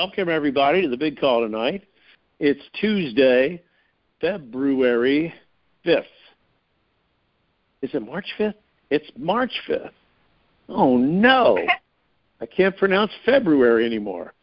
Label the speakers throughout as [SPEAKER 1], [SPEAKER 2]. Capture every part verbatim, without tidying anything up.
[SPEAKER 1] Welcome, everybody, to the big call tonight. It's Tuesday, February fifth. Is it March fifth? It's March fifth. Oh, no. I can't pronounce February anymore.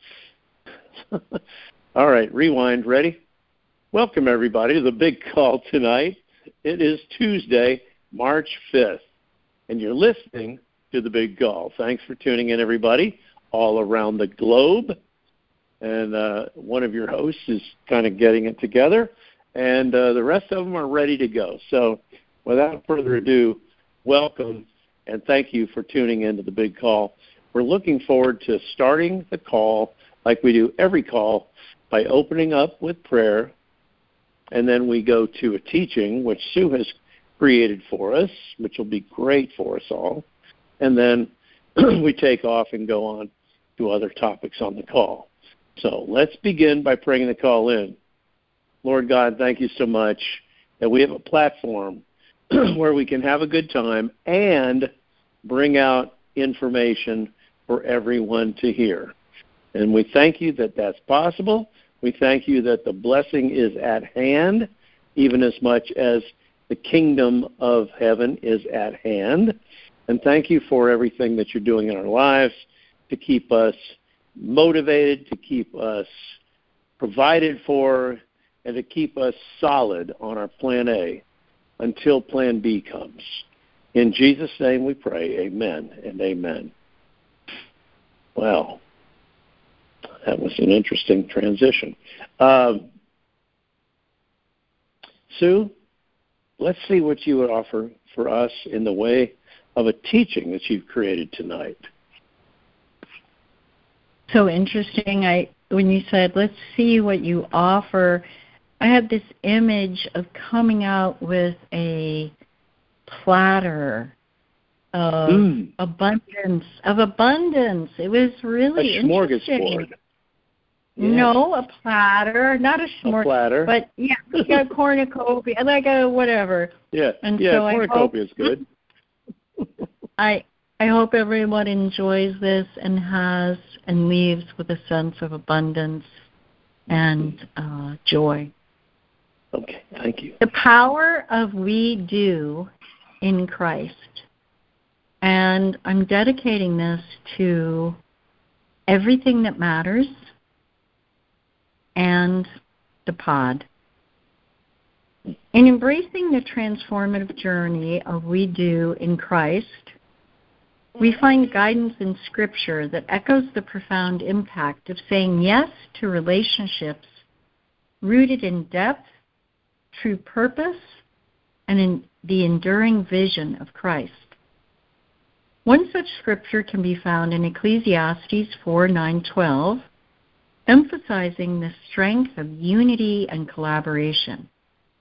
[SPEAKER 1] All right, rewind. Ready? Welcome, everybody, to the big call tonight. It is Tuesday, March fifth, and you're listening to the big call. Thanks for tuning in, everybody, all around the globe. And uh, one of your hosts is kind of getting it together, and uh, the rest of them are ready to go. So without further ado, welcome, and thank you for tuning in to the big call. We're looking forward to starting the call like we do every call by opening up with prayer, and then we go to a teaching, which Sue has created for us, which will be great for us all. And then we take off and go on to other topics on the call. So let's begin by praying the call in. Lord God, thank you so much that we have a platform where we can have a good time and bring out information for everyone to hear. And we thank you that that's possible. We thank you that the blessing is at hand, even as much as the kingdom of heaven is at hand. And thank you for everything that you're doing in our lives to keep us motivated, to keep us provided for, and to keep us solid on our plan A until plan B comes. In Jesus' name we pray, amen and amen. Well, that was an interesting transition. Um, Sue, let's see what you would offer for us in the way of a teaching that you've created tonight.
[SPEAKER 2] So interesting. I when you said, let's see what you offer, I had this image of coming out with a platter of mm. abundance, of abundance. It was really
[SPEAKER 1] a
[SPEAKER 2] interesting.
[SPEAKER 1] Smorgasbord.
[SPEAKER 2] Yeah. No, a platter, not a smorgasbord.
[SPEAKER 1] A platter.
[SPEAKER 2] But, yeah, like a cornucopia, like a whatever.
[SPEAKER 1] Yeah,
[SPEAKER 2] and
[SPEAKER 1] yeah
[SPEAKER 2] so
[SPEAKER 1] cornucopia is good.
[SPEAKER 2] I I hope everyone enjoys this and has and leaves with a sense of abundance and uh, joy.
[SPEAKER 1] Okay, thank you.
[SPEAKER 2] The power of we do in Christ. And I'm dedicating this to everything that matters and the pod. In embracing the transformative journey of we do in Christ, we find guidance in Scripture that echoes the profound impact of saying yes to relationships rooted in depth, true purpose, and in the enduring vision of Christ. One such scripture can be found in Ecclesiastes four, nine, twelve, emphasizing the strength of unity and collaboration.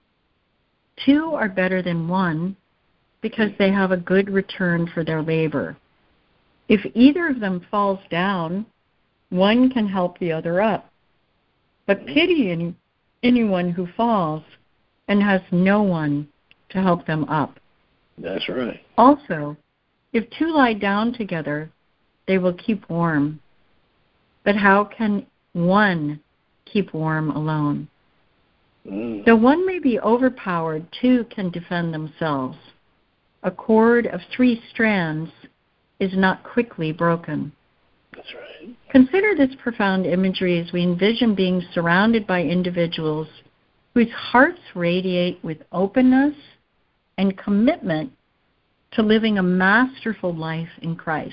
[SPEAKER 2] Two are better than one because they have a good return for their labor. If either of them falls down, one can help the other up. But pity any, anyone who falls and has no one to help them up.
[SPEAKER 1] That's right.
[SPEAKER 2] Also, if two lie down together, they will keep warm. But how can one keep warm alone?
[SPEAKER 1] Mm.
[SPEAKER 2] Though one may be overpowered, two can defend themselves. A cord of three strands is not quickly broken.
[SPEAKER 1] That's right.
[SPEAKER 2] Consider this profound imagery as we envision being surrounded by individuals whose hearts radiate with openness and commitment to living a masterful life in Christ.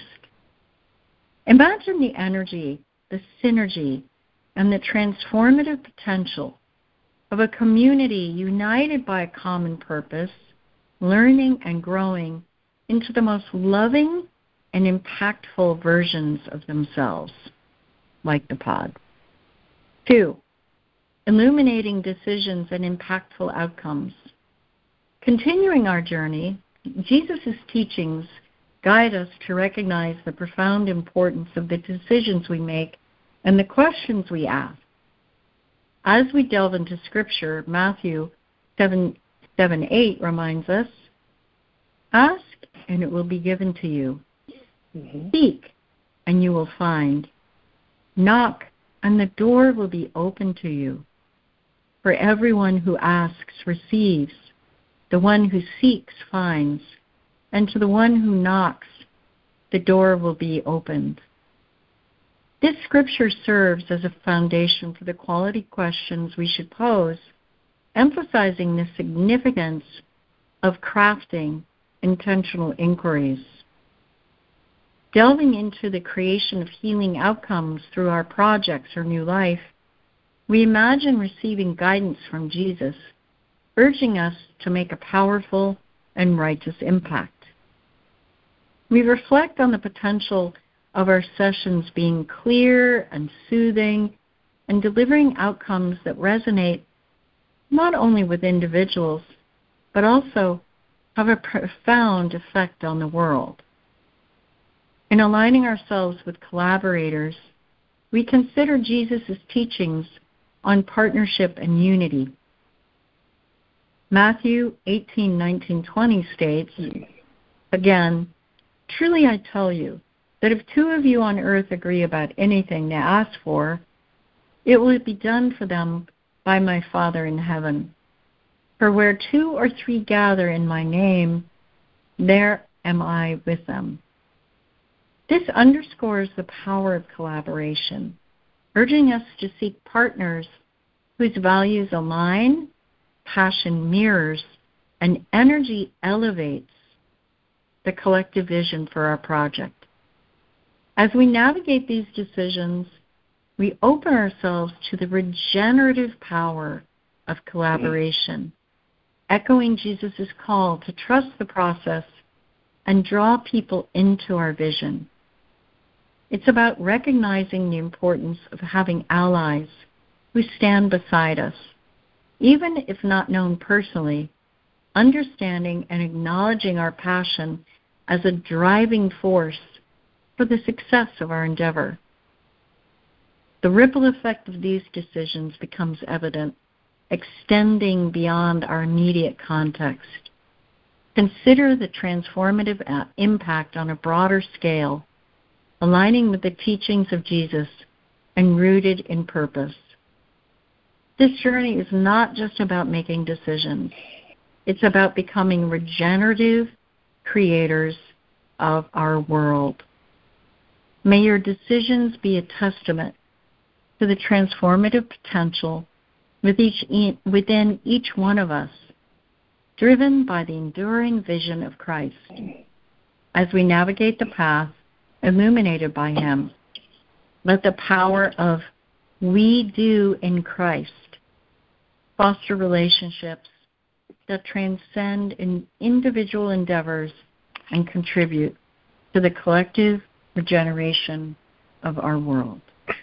[SPEAKER 2] Imagine the energy, the synergy, and the transformative potential of a community united by a common purpose, learning and growing into the most loving and impactful versions of themselves, like the pod. Two, illuminating decisions and impactful outcomes. Continuing our journey, Jesus' teachings guide us to recognize the profound importance of the decisions we make and the questions we ask. As we delve into Scripture, Matthew seven, seven, eight reminds us, ask and it will be given to you. Mm-hmm. Seek and you will find. Knock and the door will be open to you. For everyone who asks receives, the one who seeks finds, and to the one who knocks, the door will be opened. This scripture serves as a foundation for the quality questions we should pose, emphasizing the significance of crafting intentional inquiries. Delving into the creation of healing outcomes through our projects or new life, we imagine receiving guidance from Jesus, urging us to make a powerful and righteous impact. We reflect on the potential of our sessions being clear and soothing and delivering outcomes that resonate not only with individuals, but also have a profound effect on the world. In aligning ourselves with collaborators, we consider Jesus' teachings on partnership and unity. Matthew eighteen, nineteen, twenty states, again, truly I tell you that if two of you on earth agree about anything they ask for, it will be done for them by my Father in heaven. For where two or three gather in my name, there am I with them. This underscores the power of collaboration, urging us to seek partners whose values align, passion mirrors, and energy elevates the collective vision for our project. As we navigate these decisions, we open ourselves to the regenerative power of collaboration, echoing Jesus' call to trust the process and draw people into our vision. It's about recognizing the importance of having allies who stand beside us, even if not known personally, understanding and acknowledging our passion as a driving force for the success of our endeavor. The ripple effect of these decisions becomes evident, extending beyond our immediate context. Consider the transformative impact on a broader scale, aligning with the teachings of Jesus and rooted in purpose. This journey is not just about making decisions. It's about becoming regenerative creators of our world. May your decisions be a testament to the transformative potential within each one of us, driven by the enduring vision of Christ. As we navigate the path illuminated by Him, let the power of we do in Christ foster relationships that transcend in individual endeavors and contribute to the collective regeneration of our world.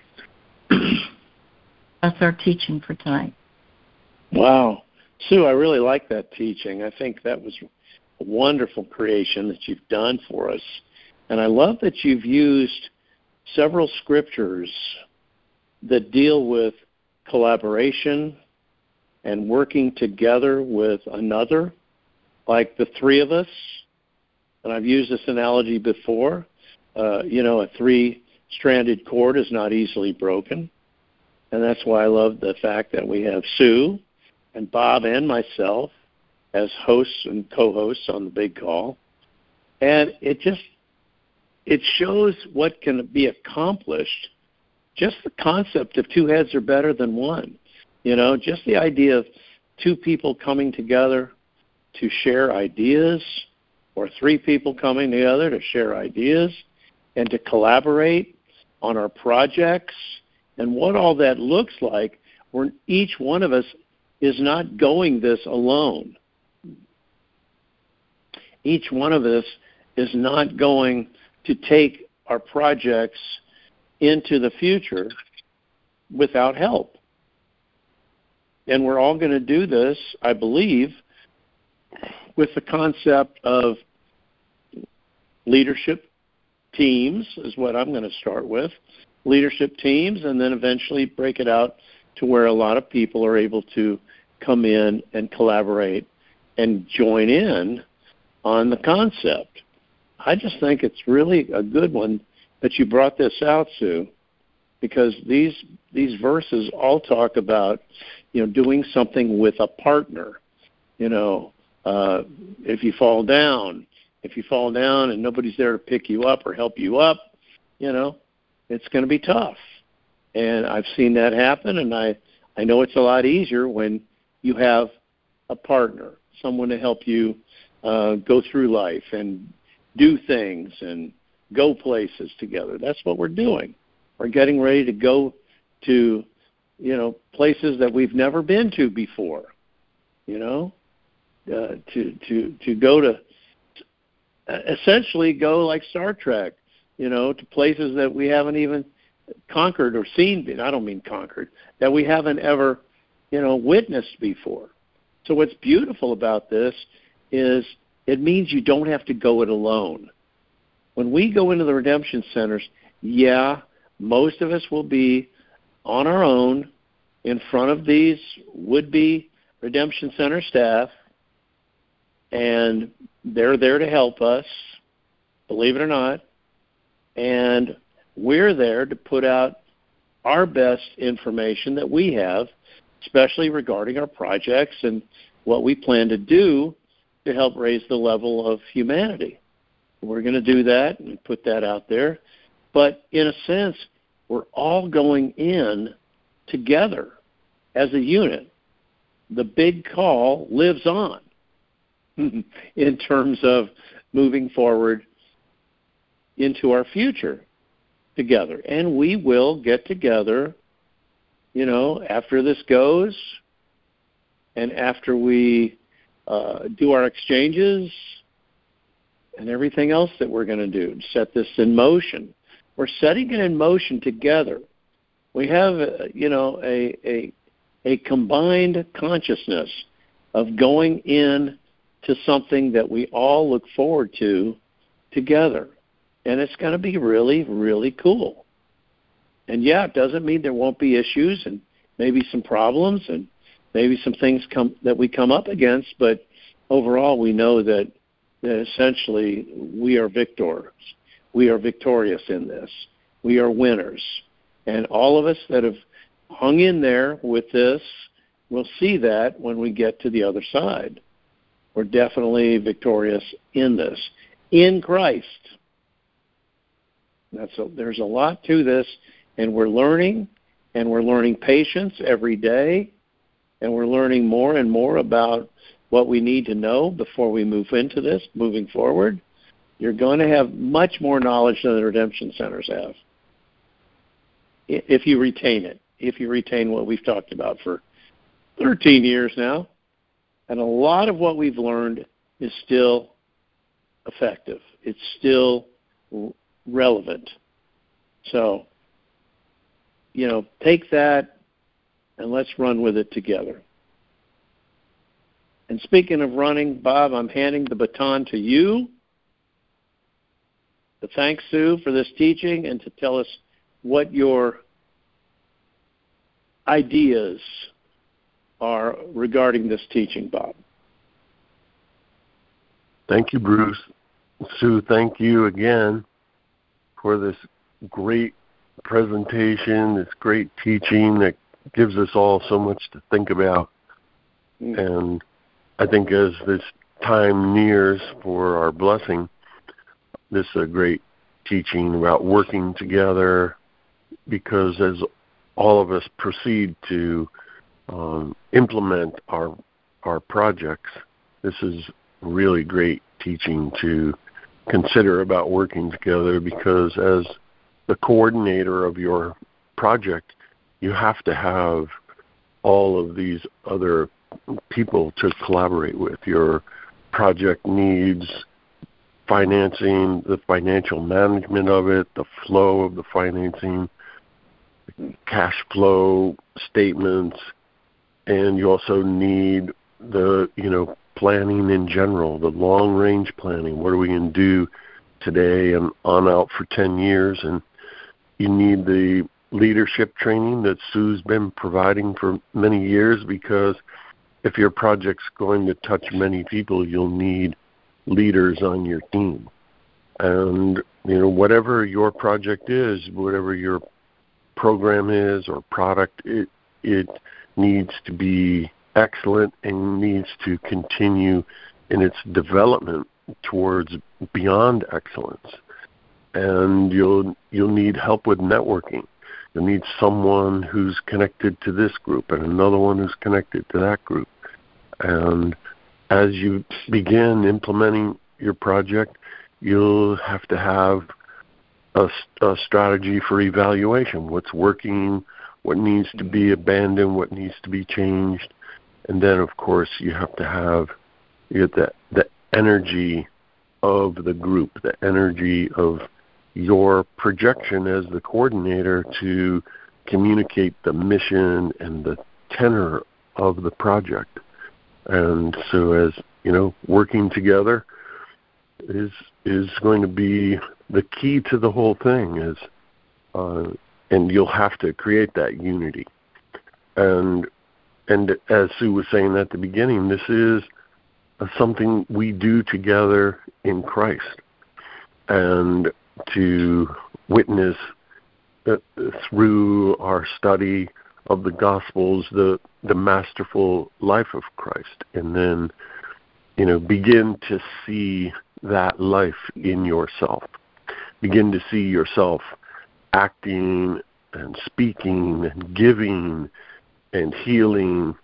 [SPEAKER 2] That's our teaching for tonight.
[SPEAKER 1] Wow. Sue, I really like that teaching. I think that was a wonderful creation that you've done for us. And I love that you've used several scriptures that deal with collaboration and working together with another, like the three of us. And I've used this analogy before. Uh, you know, a three-stranded cord is not easily broken. And that's why I love the fact that we have Sue and Bob and myself as hosts and co-hosts on the Big Call. And it just, it shows what can be accomplished. Just the concept of two heads are better than one. You know, just the idea of two people coming together to share ideas, or three people coming together to share ideas and to collaborate on our projects, and what all that looks like, where each one of us is not going this alone. Each one of us is not going to take our projects into the future without help. And we're all going to do this, I believe, with the concept of leadership teams is what I'm going to start with. Leadership teams, and then eventually break it out to where a lot of people are able to come in and collaborate and join in on the concept. I just think it's really a good one that you brought this out, Sue. because these these verses all talk about, you know, doing something with a partner. You know, uh, if you fall down, if you fall down and nobody's there to pick you up or help you up, you know, it's going to be tough. And I've seen that happen, and I, I know it's a lot easier when you have a partner, someone to help you uh, go through life and do things and go places together. That's what we're doing. We're getting ready to go to, you know, places that we've never been to before, you know, uh, to, to, to go to, essentially go like Star Trek, you know, to places that we haven't even conquered or seen. I don't mean conquered, that we haven't ever, you know, witnessed before. So what's beautiful about this is it means you don't have to go it alone. When we go into the redemption centers, yeah, most of us will be on our own in front of these would-be redemption center staff, and they're there to help us, believe it or not, and we're there to put out our best information that we have, especially regarding our projects and what we plan to do to help raise the level of humanity. We're going to do that and put that out there. But in a sense, we're all going in together as a unit. The big call lives on in terms of moving forward into our future together. And we will get together, you know, after this goes and after we uh, do our exchanges and everything else that we're going to do to set this in motion. We're setting it in motion together. We have, uh, you know, a, a a combined consciousness of going in to something that we all look forward to together. And it's going to be really, really cool. And, yeah, it doesn't mean there won't be issues and maybe some problems and maybe some things come that we come up against, but overall we know that, that essentially we are victors. We are victorious in this. We are winners. And all of us that have hung in there with this will see that when we get to the other side. We're definitely victorious in this, in Christ. That's a, there's a lot to this, and we're learning, and we're learning patience every day, and we're learning more and more about what we need to know before we move into this, moving forward. You're going to have much more knowledge than the redemption centers have, if you retain it, if you retain what we've talked about for thirteen years now. And a lot of what we've learned is still effective. It's still relevant. So, you know, take that and let's run with it together. And speaking of running, Bob, I'm handing the baton to you to thank Sue for this teaching and to tell us what your ideas are regarding this teaching, Bob.
[SPEAKER 3] Thank you, Bruce. Sue, thank you again for this great presentation, this great teaching that gives us all so much to think about. Mm. And I think as this time nears for our blessing, this is a great teaching about working together, because as all of us proceed to um, implement our our projects, this is really great teaching to consider about working together, because as the coordinator of your project, you have to have all of these other people to collaborate with. Your project needs financing, the financial management of it, the flow of the financing, cash flow statements, and you also need the, you know, planning in general, the long-range planning. What are we going to do today and on out for ten years? And you need the leadership training that Sue's been providing for many years, because if your project's going to touch many people, you'll need leaders on your team. And, you know, whatever your project is, whatever your program is or product, it it needs to be excellent and needs to continue in its development towards beyond excellence. And you'll you'll need help with networking. You'll need someone who's connected to this group and another one who's connected to that group. And as you begin implementing your project, you'll have to have a, a strategy for evaluation. What's working, what needs to be abandoned, what needs to be changed. And then, of course, you have to have you get the, the energy of the group, the energy of your projection as the coordinator to communicate the mission and the tenor of the project. And so as, you know, working together is is going to be the key to the whole thing, is uh, and you'll have to create that unity. And and as Sue was saying at the beginning, this is something we do together in Christ. And to witness uh, through our study of the Gospels the the masterful life of Christ, and then, you know, begin to see that life in yourself. Begin to see yourself acting and speaking and giving and healing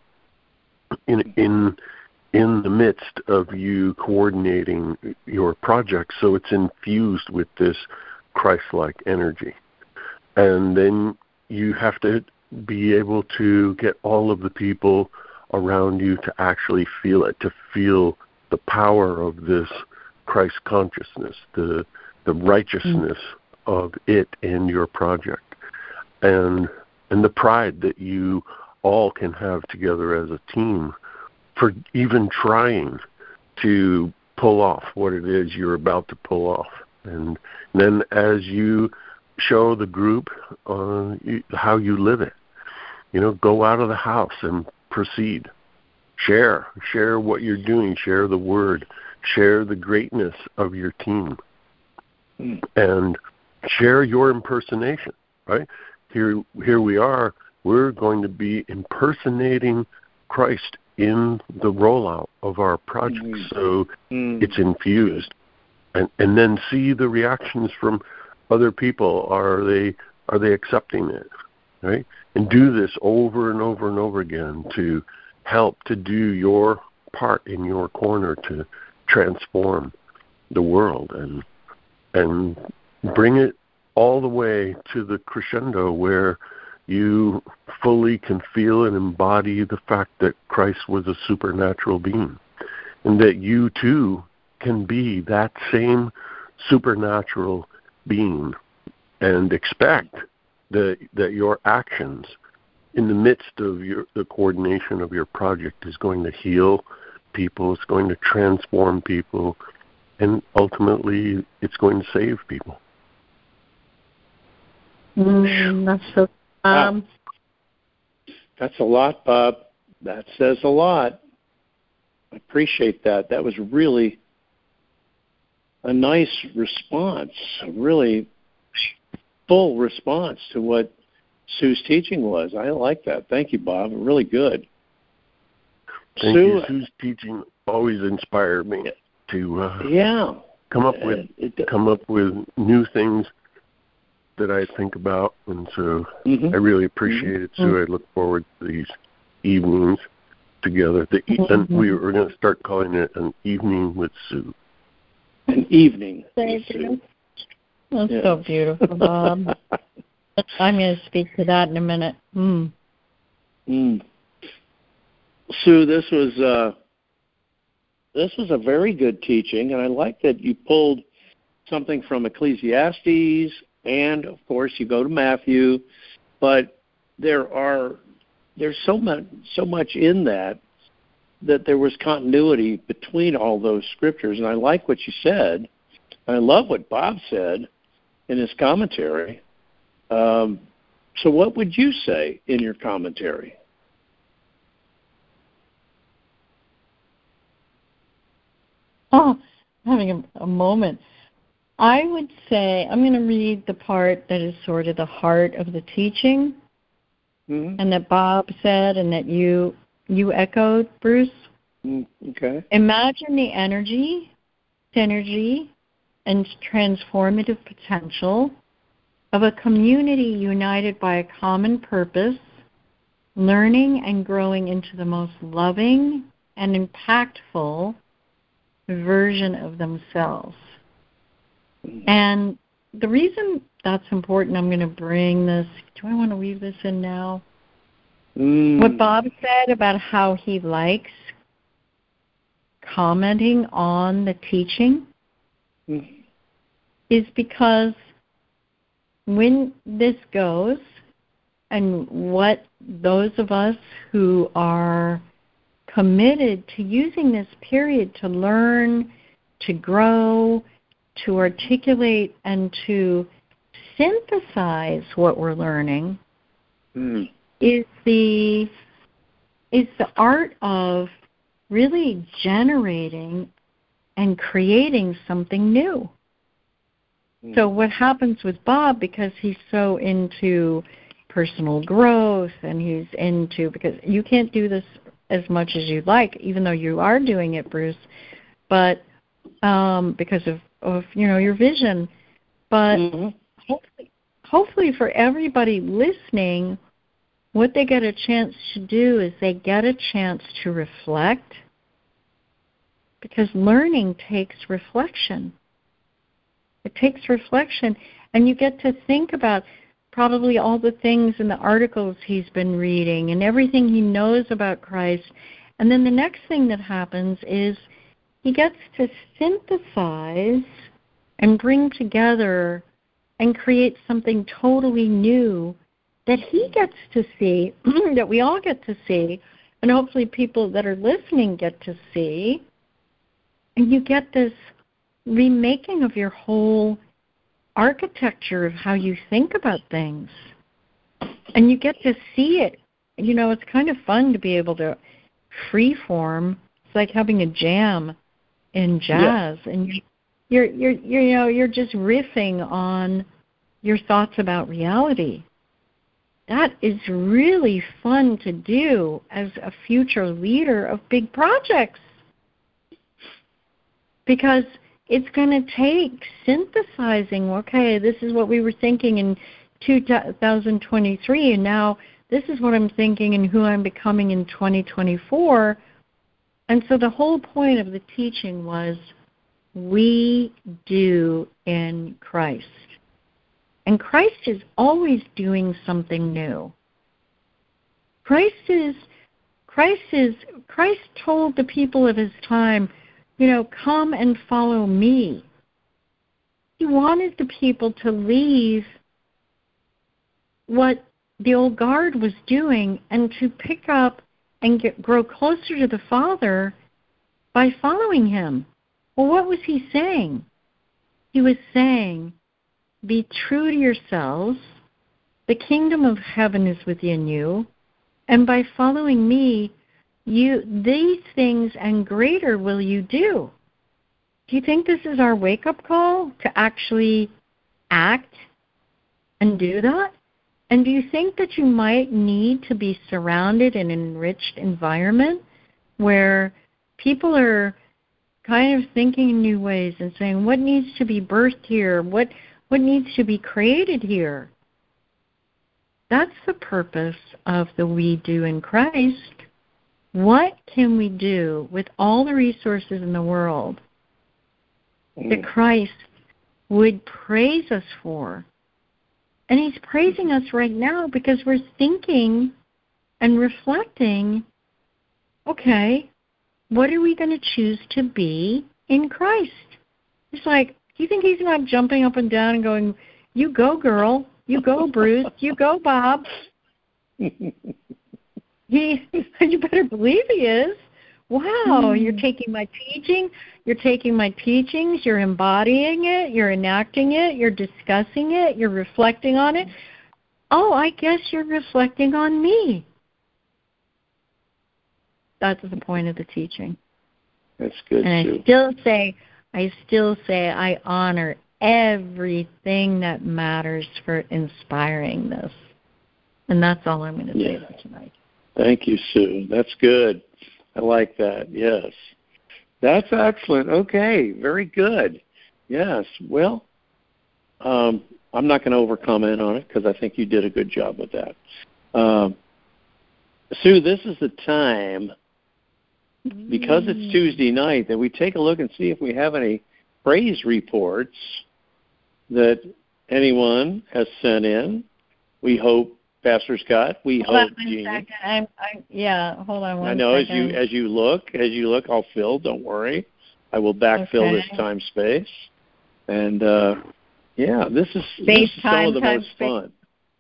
[SPEAKER 3] in in in the midst of you coordinating your project, so it's infused with this Christ-like energy. And then you have to be able to get all of the people around you to actually feel it, to feel the power of this Christ consciousness, the the righteousness mm-hmm. of it and your project, and and the pride that you all can have together as a team for even trying to pull off what it is you're about to pull off. And then as you show the group uh, how you live it, you know, go out of the house and proceed. Share. Share what you're doing. Share the word. Share the greatness of your team. Mm. And share your impersonation, right? Here, here we are. We're going to be impersonating Christ in the rollout of our project, mm-hmm. so mm-hmm. it's infused, and and then see the reactions from other people. Are they are they accepting it, right? And do this over and over and over again to help to do your part in your corner to transform the world and and bring it all the way to the crescendo where you fully can feel and embody the fact that Christ was a supernatural being, and that you too can be that same supernatural being, and expect that that your actions in the midst of your the coordination of your project is going to heal people, it's going to transform people, and ultimately it's going to save people.
[SPEAKER 2] Mm, that's so Um,
[SPEAKER 1] wow. That's a lot, Bob. That says a lot. I appreciate that. That was really a nice response, a really full response to what Sue's teaching was. I like that. Thank you, Bob. Really good.
[SPEAKER 3] Thank
[SPEAKER 1] Sue,
[SPEAKER 3] you. Sue's teaching always inspired me to uh,
[SPEAKER 1] yeah.
[SPEAKER 3] come up with
[SPEAKER 1] it, it,
[SPEAKER 3] come up with new things that I think about, and so mm-hmm. I really appreciate it. So mm-hmm. I look forward to these evenings together. The e- mm-hmm. And we were going to start calling it an evening with Sue.
[SPEAKER 1] An evening
[SPEAKER 2] Thank
[SPEAKER 1] with
[SPEAKER 2] you.
[SPEAKER 1] Sue.
[SPEAKER 2] That's
[SPEAKER 1] yeah.
[SPEAKER 2] so beautiful, Bob. I'm going to speak to that in a minute. Mm.
[SPEAKER 1] Mm. Sue, this was uh, this was a very good teaching, and I like that you pulled something from Ecclesiastes. And, of course, you go to Matthew, but there are there's so much so much in that that there was continuity between all those scriptures. And I like what you said. And I love what Bob said in his commentary. Um, so what would you say in your commentary?
[SPEAKER 2] Oh, having a, a moment. I would say, I'm going to read the part that is sort of the heart of the teaching, mm-hmm. and that Bob said and that you you echoed, Bruce.
[SPEAKER 1] Mm, okay.
[SPEAKER 2] Imagine the energy, synergy, and transformative potential of a community united by a common purpose, learning and growing into the most loving and impactful version of themselves. And the reason that's important, I'm going to bring this, do I want to weave this in now? Mm. What Bob said about how he likes commenting on the teaching mm. is because when this goes, and what those of us who are committed to using this period to learn, to grow, to articulate, and to synthesize what we're learning mm. is the is the art of really generating and creating something new. Mm. So what happens with Bob, because he's so into personal growth and he's into, because you can't do this as much as you'd like, even though you are doing it, Bruce, but um, because of, of, you know, your vision. But mm-hmm. hopefully, hopefully for everybody listening, what they get a chance to do is they get a chance to reflect, because learning takes reflection. It takes reflection, and you get to think about probably all the things in the articles he's been reading and everything he knows about Christ. And then the next thing that happens is he gets to synthesize and bring together and create something totally new that he gets to see, that we all get to see, and hopefully people that are listening get to see. And you get this remaking of your whole architecture of how you think about things. And you get to see it. You know, it's kind of fun to be able to freeform. It's like having a jam in jazz. Yeah. And you're, you're, you're, you know, you're just riffing on your thoughts about reality. That is really fun to do as a future leader of big projects, because it's going to take synthesizing, okay, this is what we were thinking in two thousand twenty-three, and now this is what I'm thinking and who I'm becoming in twenty twenty-four. And so the whole point of the teaching was, we do in Christ. And Christ is always doing something new. Christ is, Christ is, Christ told the people of his time, you know, come and follow me. He wanted the people to leave what the old guard was doing and to pick up and get, grow closer to the Father by following him. Well, what was he saying? He was saying, be true to yourselves. The kingdom of heaven is within you. And by following me, you these things and greater will you do. Do you think this is our wake-up call to actually act and do that? And do you think that you might need to be surrounded in an enriched environment where people are kind of thinking in new ways and saying, what needs to be birthed here? What what needs to be created here? That's the purpose of the We Do in Christ. What can we do with all the resources in the world that Christ would praise us for? And he's praising us right now because we're thinking and reflecting, okay, what are we going to choose to be in Christ? It's like, do you think he's not jumping up and down and going, you go, girl, you go, Bruce, you go, Bob? He, you better believe he is. Wow, mm. You're taking my teaching, you're taking my teachings, you're embodying it, you're enacting it, you're discussing it, you're reflecting on it. Oh, I guess you're reflecting on me. That's the point of the teaching.
[SPEAKER 1] That's good,
[SPEAKER 2] and
[SPEAKER 1] too.
[SPEAKER 2] I still say, I still say I honor everything that matters for inspiring this. And that's all I'm going to
[SPEAKER 1] yeah.
[SPEAKER 2] say tonight.
[SPEAKER 1] Thank you, Sue. That's good. I like that. Yes. That's excellent. Okay. Very good. Yes. Well, um, I'm not going to over-comment on it because I think you did a good job with that. Um, Sue, this is the time, because it's Tuesday night, that we take a look and see if we have any praise reports that anyone has sent in. We hope, Pastor Scott, we
[SPEAKER 2] hold
[SPEAKER 1] hope,
[SPEAKER 2] on
[SPEAKER 1] Jeannie.
[SPEAKER 2] Second. I'm, I, yeah, hold on one
[SPEAKER 1] I know
[SPEAKER 2] second.
[SPEAKER 1] as you as you look, as you look, I'll fill. Don't worry, I will backfill
[SPEAKER 2] Okay.
[SPEAKER 1] this time space. And uh, yeah, this is,
[SPEAKER 2] Space
[SPEAKER 1] this is some
[SPEAKER 2] time,
[SPEAKER 1] of the
[SPEAKER 2] time,
[SPEAKER 1] most
[SPEAKER 2] space.
[SPEAKER 1] fun.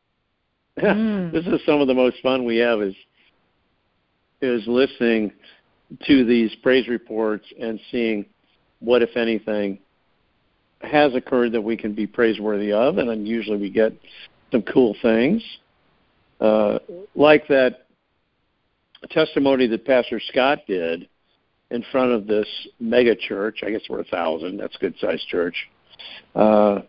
[SPEAKER 2] Mm.
[SPEAKER 1] This is some of the most fun we have is is listening to these praise reports and seeing what, if anything, has occurred that we can be praiseworthy of, and then usually we get some cool things. Uh, like that testimony that Pastor Scott did in front of this mega church. I guess we're a thousand. That's a good-sized church. Uh,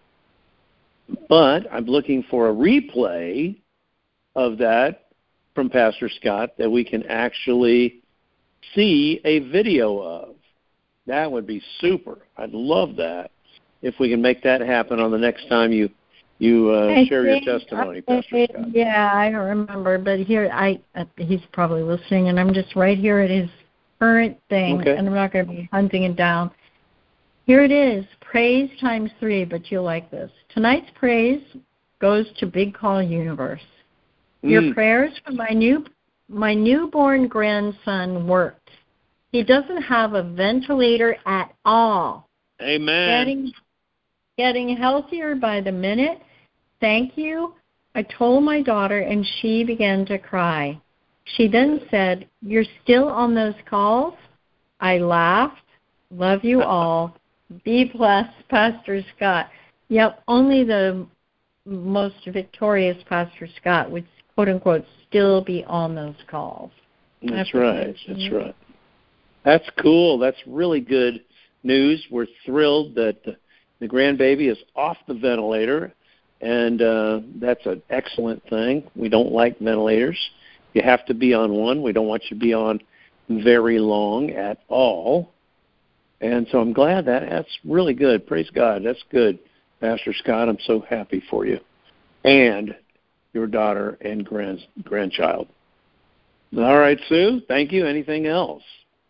[SPEAKER 1] but I'm looking for a replay of that from Pastor Scott that we can actually see a video of. That would be super. I'd love that if we can make that happen on the next time you You uh, share your testimony, I, Pastor Scott.
[SPEAKER 2] Yeah, I don't remember, but here I uh, he's probably listening, and I'm just right here at his current thing,
[SPEAKER 1] okay.
[SPEAKER 2] and I'm not going to be hunting it down. Here it is, praise times three, but you'll like this. Tonight's praise goes to Big Call Universe. Mm. Your prayers for my new my newborn grandson worked. He doesn't have a ventilator at all.
[SPEAKER 1] Amen.
[SPEAKER 2] Getting, getting healthier by the minute. Thank you. I told my daughter, and she began to cry. She then said, "You're still on those calls?" I laughed. Love you all. Be blessed, Pastor Scott. Yep, only the most victorious Pastor Scott would, quote-unquote, still be on those calls.
[SPEAKER 1] That's, That's right. That's right. That's cool. That's really good news. We're thrilled that the, the grandbaby is off the ventilator. And uh, that's an excellent thing. We don't like ventilators. You have to be on one. We don't want you to be on very long at all. And so I'm glad that that's really good. Praise God. That's good, Pastor Scott. I'm so happy for you and your daughter and grand, grandchild. All right, Sue. Thank you. Anything else?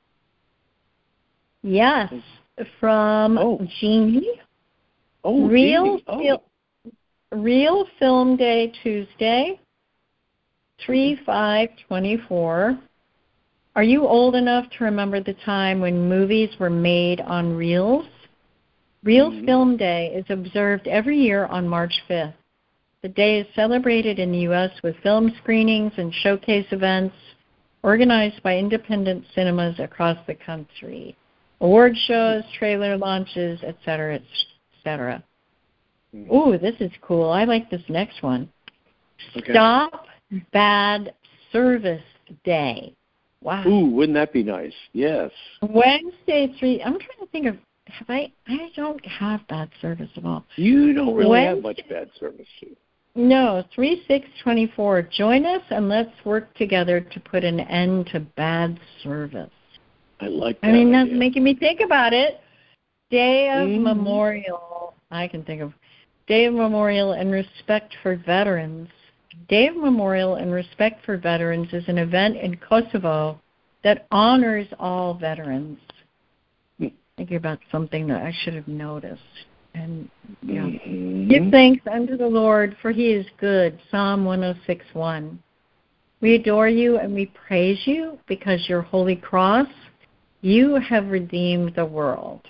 [SPEAKER 2] Yes, from
[SPEAKER 1] oh.
[SPEAKER 2] Jeannie.
[SPEAKER 1] Oh,
[SPEAKER 2] Real
[SPEAKER 1] Jeannie. Oh.
[SPEAKER 2] Fil- Real Film Day Tuesday, three five twenty-four. Are you old enough to remember the time when movies were made on reels? Real mm-hmm. Film Day is observed every year on March fifth. The day is celebrated in the U S with film screenings and showcase events organized by independent cinemas across the country, award shows, trailer launches, et cetera, et cetera. Ooh, this is cool. I like this next one. Okay. Stop Bad Service Day. Wow.
[SPEAKER 1] Ooh, wouldn't that be nice? Yes.
[SPEAKER 2] Wednesday, three. I'm trying to think of. Have I? I don't have bad service at all.
[SPEAKER 1] You don't really Wednesday, have much bad service, too.
[SPEAKER 2] No, three six twenty four. Join us and let's work together to put an end to bad service.
[SPEAKER 1] I like that.
[SPEAKER 2] I mean,
[SPEAKER 1] idea.
[SPEAKER 2] That's making me think about it. Day of
[SPEAKER 1] mm.
[SPEAKER 2] Memorial. I can think of. Day of Memorial and Respect for Veterans. Day of Memorial and Respect for Veterans is an event in Kosovo that honors all veterans.
[SPEAKER 1] Mm.
[SPEAKER 2] Thinking about something that I should have noticed. And yeah,
[SPEAKER 1] mm-hmm.
[SPEAKER 2] Give thanks unto the Lord, for he is good. Psalm one oh six one. We adore you and we praise you because your holy cross, you have redeemed the world.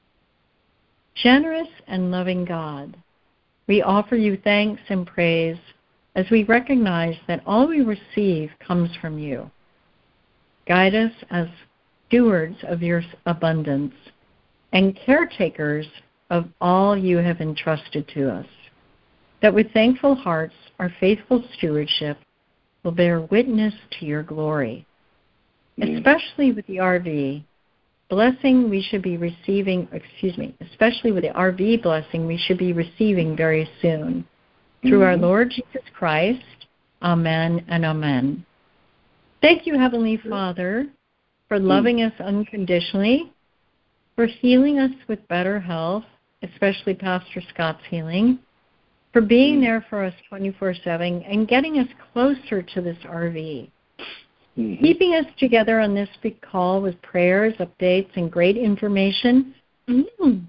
[SPEAKER 2] Generous and loving God, we offer you thanks and praise as we recognize that all we receive comes from you. Guide us as stewards of your abundance and caretakers of all you have entrusted to us, that with thankful hearts our faithful stewardship will bear witness to your glory, mm. especially with the R V. blessing we should be receiving, excuse me, especially with the R V blessing we should be receiving very soon. Through mm-hmm. our Lord Jesus Christ, amen and amen. Thank you, Heavenly Father, for loving mm. us unconditionally, for healing us with better health, especially Pastor Scott's healing, for being mm. there for us twenty-four seven and getting us closer to this R V. Mm-hmm. Keeping us together on this big call with prayers, updates, and great information mm-hmm.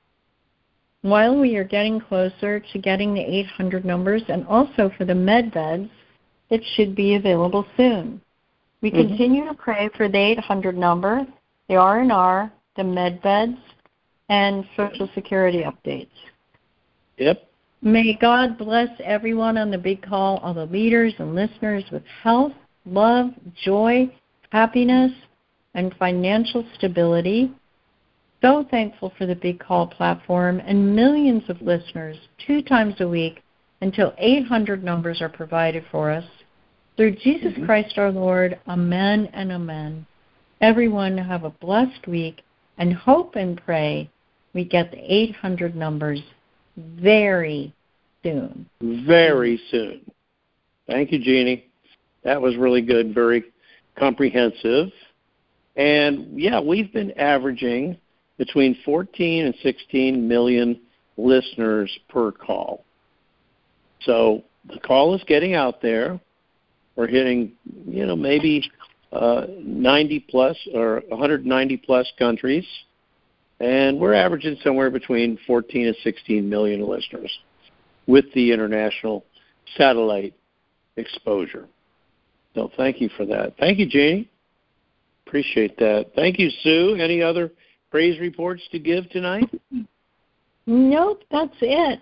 [SPEAKER 2] while we are getting closer to getting the eight hundred numbers, and also for the med beds that should be available soon. We mm-hmm. continue to pray for the eight hundred number, the R and R, the med beds, and Social Security updates.
[SPEAKER 1] Yep.
[SPEAKER 2] May God bless everyone on the big call, all the leaders and listeners with health, love, joy, happiness, and financial stability. So thankful for the Big Call platform and millions of listeners two times a week until eight hundred numbers are provided for us. Through Jesus mm-hmm. Christ our Lord, amen and amen. Everyone have a blessed week, and hope and pray we get the eight hundred numbers very soon.
[SPEAKER 1] Very soon. Thank you, Jeannie. That was really good, very comprehensive. And, yeah, we've been averaging between fourteen and sixteen million listeners per call. So the call is getting out there. We're hitting, you know, maybe uh, ninety plus or one hundred ninety plus countries. And we're averaging somewhere between fourteen and sixteen million listeners with the international satellite exposure. So thank you for that. Thank you, Jeannie. Appreciate that. Thank you, Sue. Any other praise reports to give tonight?
[SPEAKER 2] Nope, that's it.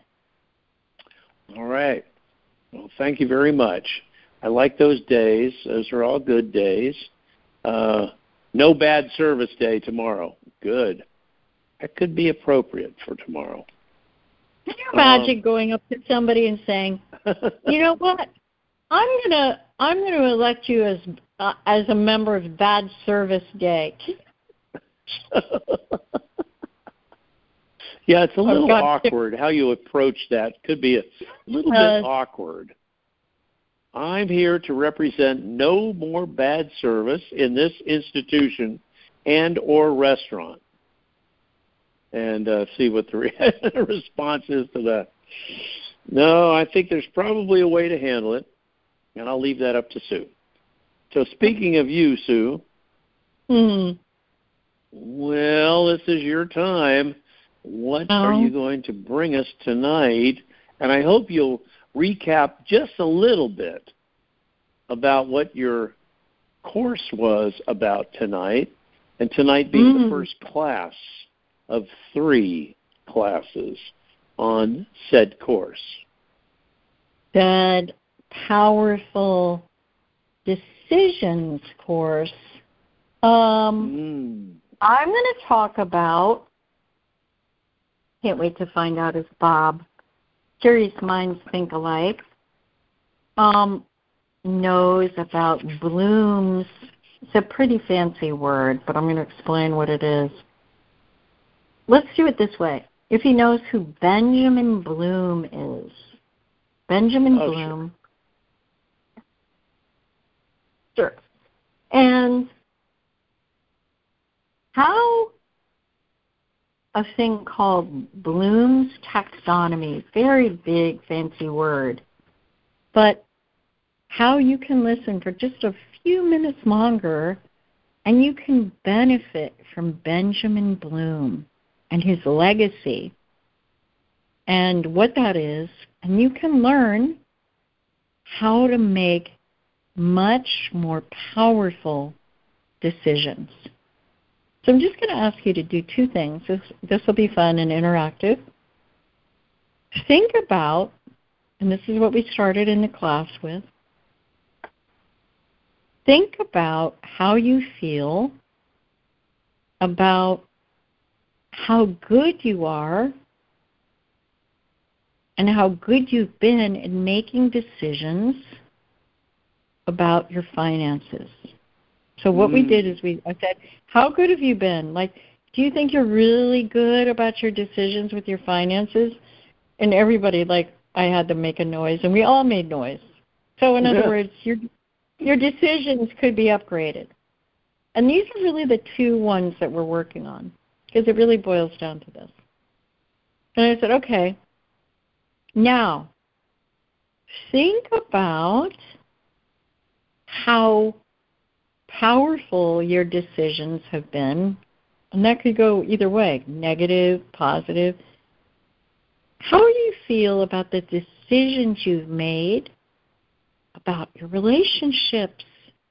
[SPEAKER 1] All right. Well, thank you very much. I like those days. Those are all good days. Uh, no bad service day tomorrow. Good. That could be appropriate for tomorrow.
[SPEAKER 2] Can you imagine um, going up to somebody and saying, you know what? I'm gonna I'm gonna elect you as uh, as a member of Bad Service Day.
[SPEAKER 1] Yeah, it's a little oh, awkward how you approach that. Could be a little uh, bit awkward. I'm here to represent no more bad service in this institution and or restaurant. And uh, see what the re- response is to that. No, I think there's probably a way to handle it. And I'll leave that up to Sue. So speaking of you, Sue,
[SPEAKER 2] mm-hmm.
[SPEAKER 1] well, this is your time. What
[SPEAKER 2] oh.
[SPEAKER 1] are you going to bring us tonight? And I hope you'll recap just a little bit about what your course was about tonight, and tonight being mm-hmm. the first class of three classes on said course.
[SPEAKER 2] Good. Powerful decisions course. Um, mm. I'm going to talk about, can't wait to find out if Bob, curious minds think alike, um, knows about Bloom's. It's a pretty fancy word, but I'm going to explain what it is. Let's do it this way. If he knows who Benjamin Bloom is. Benjamin oh, Bloom. Sure. Sure. And how a thing called Bloom's taxonomy, very big, fancy word, but how you can listen for just a few minutes longer and you can benefit from Benjamin Bloom and his legacy and what that is, and you can learn how to make much more powerful decisions. So I'm just going to ask you to do two things. This, this will be fun and interactive. Think about, and this is what we started in the class with, think about how you feel about how good you are and how good you've been in making decisions about your finances. So what
[SPEAKER 1] mm.
[SPEAKER 2] we did is we I said, how good have you been? Like, do you think you're really good about your decisions with your finances? And everybody, like, I had to make a noise, and we all made noise. So in other
[SPEAKER 1] Yeah.
[SPEAKER 2] words, your your decisions could be upgraded. And these are really the two ones that we're working on, because it really boils down to this. And I said, okay, now think about how powerful your decisions have been. And that could go either way, negative, positive. How do you feel about the decisions you've made about your relationships?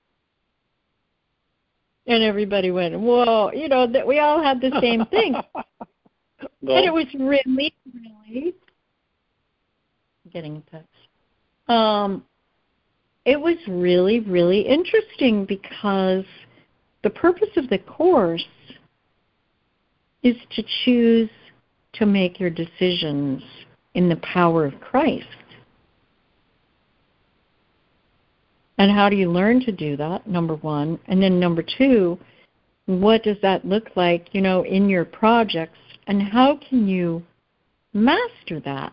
[SPEAKER 2] And everybody went, whoa, you know, that we all had the same thing.
[SPEAKER 1] Well,
[SPEAKER 2] And it was really, really, I'm getting a text. Um, it was really, really interesting because the purpose of the course is to choose to make your decisions in the power of Christ. And how do you learn to do that, number one? And then number two, what does that look like, you know, in your projects? And how can you master that?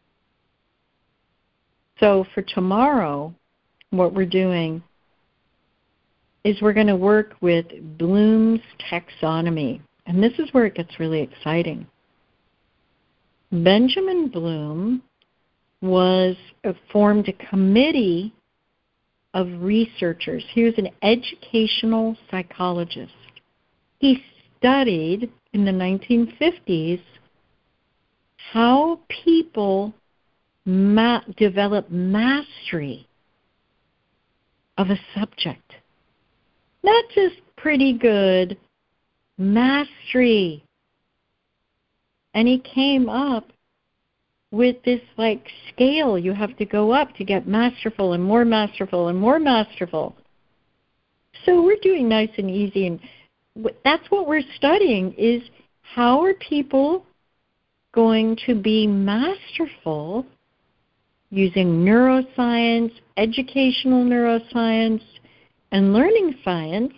[SPEAKER 2] So for tomorrow, what we're doing is we're going to work with Bloom's taxonomy. And this is where it gets really exciting. Benjamin Bloom was uh, formed a committee of researchers. He was an educational psychologist. He studied in the nineteen fifties how people ma- develop mastery of a subject. Not just pretty good, mastery. And he came up with this like scale you have to go up to get masterful and more masterful and more masterful. So we're doing nice and easy, and that's what we're studying is how are people going to be masterful using neuroscience, educational neuroscience, and learning science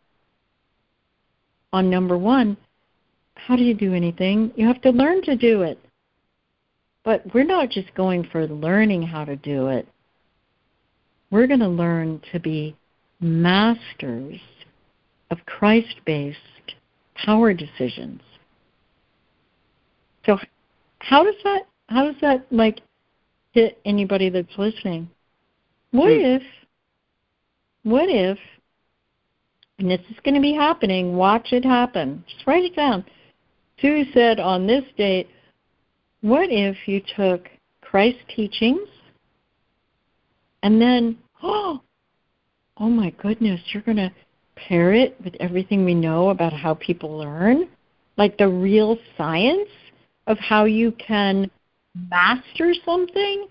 [SPEAKER 2] on number one. How do you do anything? You have to learn to do it. But we're not just going for learning how to do it. We're going to learn to be masters of Christ-based power decisions. So how does that, how does that like hit anybody that's listening? What
[SPEAKER 1] Hmm.
[SPEAKER 2] if, what if, and this is going to be happening, watch it happen. Just write it down. Sue said on this date, what if you took Christ's teachings and then, oh, oh my goodness, you're going to pair it with everything we know about how people learn, like the real science of how you can master something?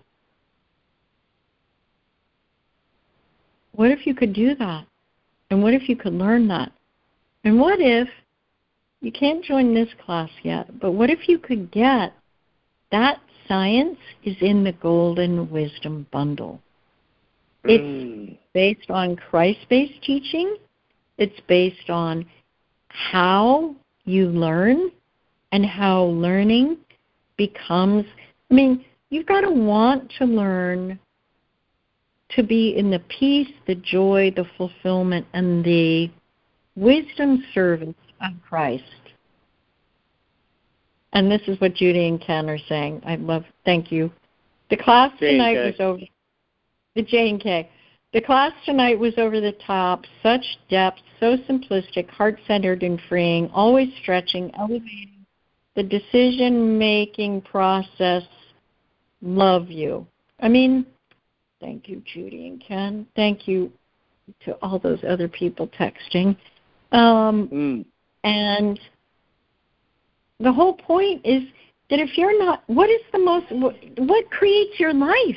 [SPEAKER 2] What if you could do that? And what if you could learn that? And what if, you can't join this class yet, but what if you could get that science is in the Golden Wisdom Bundle? It's
[SPEAKER 1] mm.
[SPEAKER 2] based on Christ-based teaching. It's based on how you learn and how learning becomes, I mean, you've got to want to learn to be in the peace, the joy, the fulfillment, and the wisdom service of Christ. And this is what Judy and Ken are saying. I love, thank you. The class
[SPEAKER 1] J and K.
[SPEAKER 2] tonight was over, the J and K. The class tonight was over the top, such depth, so simplistic, heart-centered and freeing, always stretching, elevating the decision-making process. Love you. I mean, thank you, Judy and Ken. Thank you to all those other people texting. Um,
[SPEAKER 1] Mm.
[SPEAKER 2] And the whole point is that if you're not, what is the most, what, what creates your life?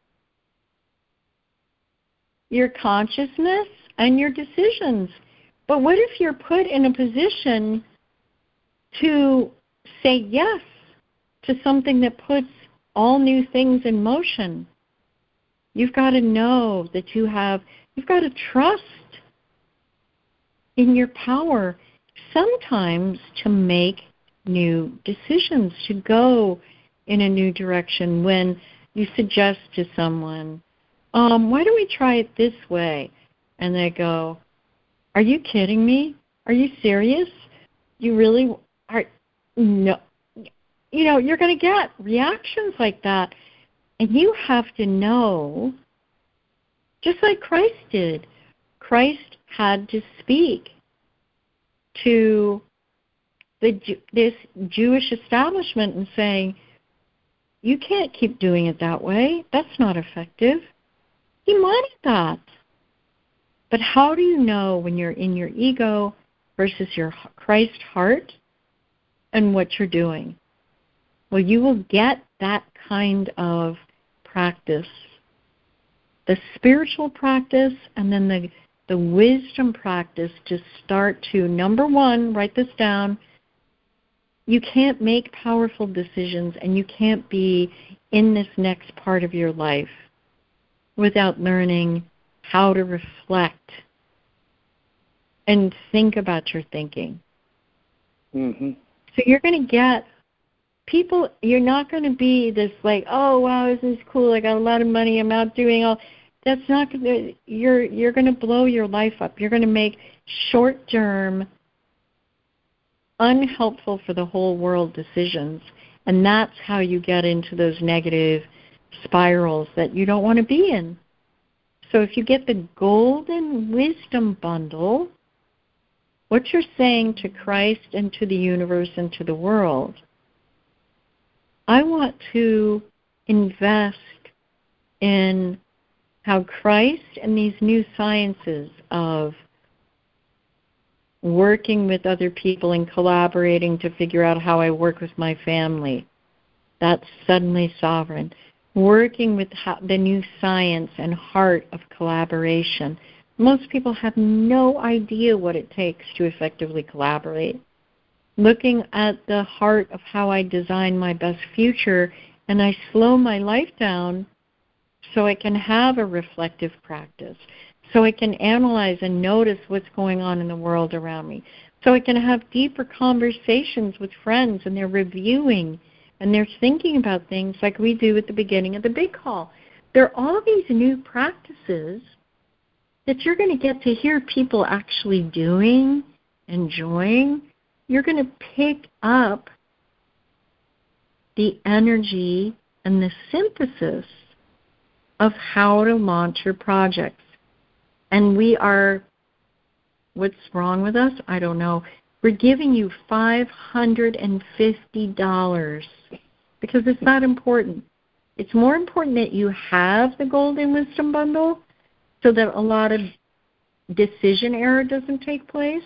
[SPEAKER 2] Your consciousness and your decisions. But what if you're put in a position to say yes to something that puts all new things in motion? You've got to know that you have, you've got to trust in your power sometimes to make new decisions, to go in a new direction when you suggest to someone, um, why don't we try it this way? And they go, are you kidding me? Are you serious? You really are? No. You know, you're going to get reactions like that. And you have to know, just like Christ did, Christ had to speak to the this Jewish establishment and saying, you can't keep doing it that way. That's not effective. He wanted that. But how do you know when you're in your ego versus your Christ heart and what you're doing? Well, you will get that kind of practice, the spiritual practice and then the, the wisdom practice to start to, number one, write this down, you can't make powerful decisions and you can't be in this next part of your life without learning how to reflect and think about your thinking.
[SPEAKER 1] Mm-hmm.
[SPEAKER 2] So you're going to get people, you're not going to be this like, oh, wow, this is cool, I got a lot of money, I'm out doing all, that's not going to, you're, you're going to blow your life up. You're going to make short-term, unhelpful for the whole world decisions, and that's how you get into those negative spirals that you don't want to be in. So if you get the golden wisdom bundle, what you're saying to Christ and to the universe and to the world, I want to invest in how Christ and these new sciences of working with other people and collaborating to figure out how I work with my family, that's suddenly sovereign. Working with how, the new science and heart of collaboration. Most people have no idea what it takes to effectively collaborate. Looking at the heart of how I design my best future, and I slow my life down so I can have a reflective practice, so I can analyze and notice what's going on in the world around me, so I can have deeper conversations with friends and they're reviewing and they're thinking about things like we do at the beginning of the big call. There are all these new practices that you're going to get to hear people actually doing, enjoying. You're going to pick up the energy and the synthesis of how to launch your projects. And we are, what's wrong with us? I don't know. We're giving you five hundred fifty dollars because it's not important. It's more important that you have the Golden Wisdom Bundle so that a lot of decision error doesn't take place.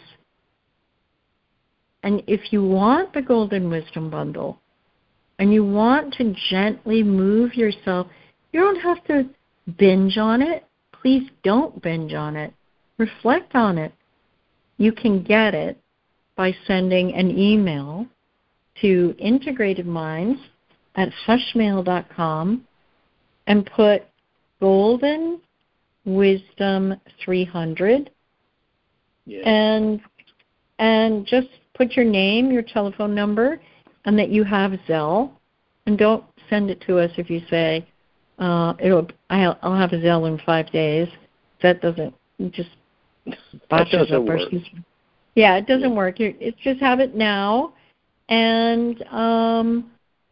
[SPEAKER 2] And if you want the Golden Wisdom Bundle and you want to gently move yourself, you don't have to binge on it. Please don't binge on it. Reflect on it. You can get it by sending an email to integrated minds at hushmail dot com and put Golden Wisdom three hundred
[SPEAKER 1] Yeah.
[SPEAKER 2] and and just put your name, your telephone number, and that you have Zelle. And don't send it to us if you say, uh, it'll, I'll, I'll have a Zelle in five days. That doesn't, just botches up our system. Yeah, it doesn't yeah. work. It's just have it now. And um,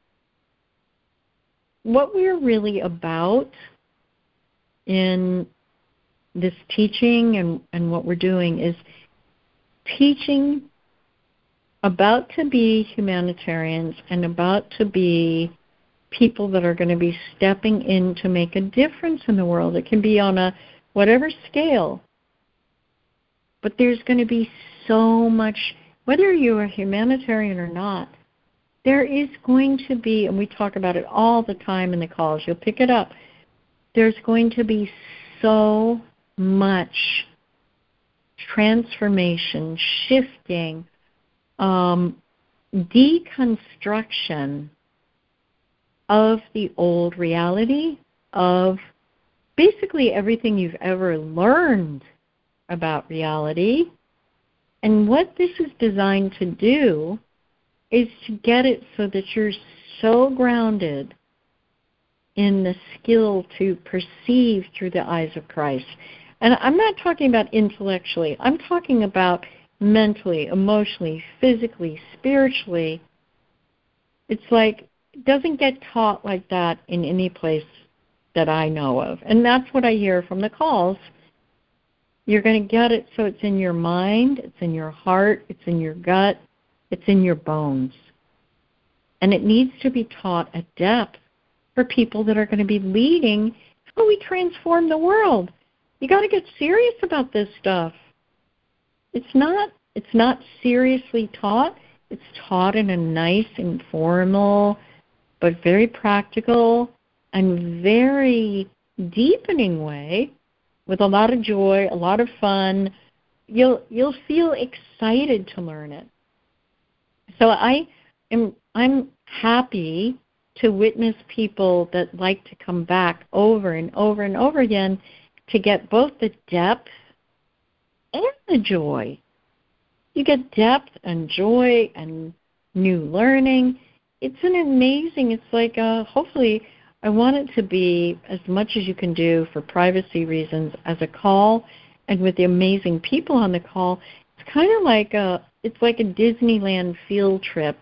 [SPEAKER 2] what we're really about in this teaching and, and what we're doing is teaching about to be humanitarians and about to be people that are going to be stepping in to make a difference in the world. It can be on a whatever scale. But there's going to be so much, whether you're a humanitarian or not, there is going to be, and we talk about it all the time in the calls, you'll pick it up, there's going to be so much transformation, shifting, um, deconstruction of the old reality, of basically everything you've ever learned about reality, And what this is designed to do is to get it so that you're so grounded in the skill to perceive through the eyes of Christ. And I'm not talking about intellectually. I'm talking about mentally, emotionally, physically, spiritually. It's like, it doesn't get taught like that in any place that I know of. And that's what I hear from the calls. You're going to get it so it's in your mind, it's in your heart, it's in your gut, it's in your bones. And it needs to be taught at depth for people that are going to be leading how we transform the world. You got to get serious about this stuff. It's not it's not seriously taught. It's taught in a nice, informal, but very practical and very deepening way, with a lot of joy, a lot of fun. You'll you'll feel excited to learn it. So I am I'm happy to witness people that like to come back over and over and over again to get both the depth and the joy. You get depth and joy and new learning. It's an amazing, it's like a, hopefully I want it to be as much as you can do for privacy reasons as a call, and with the amazing people on the call, it's kind of like a, it's like a Disneyland field trip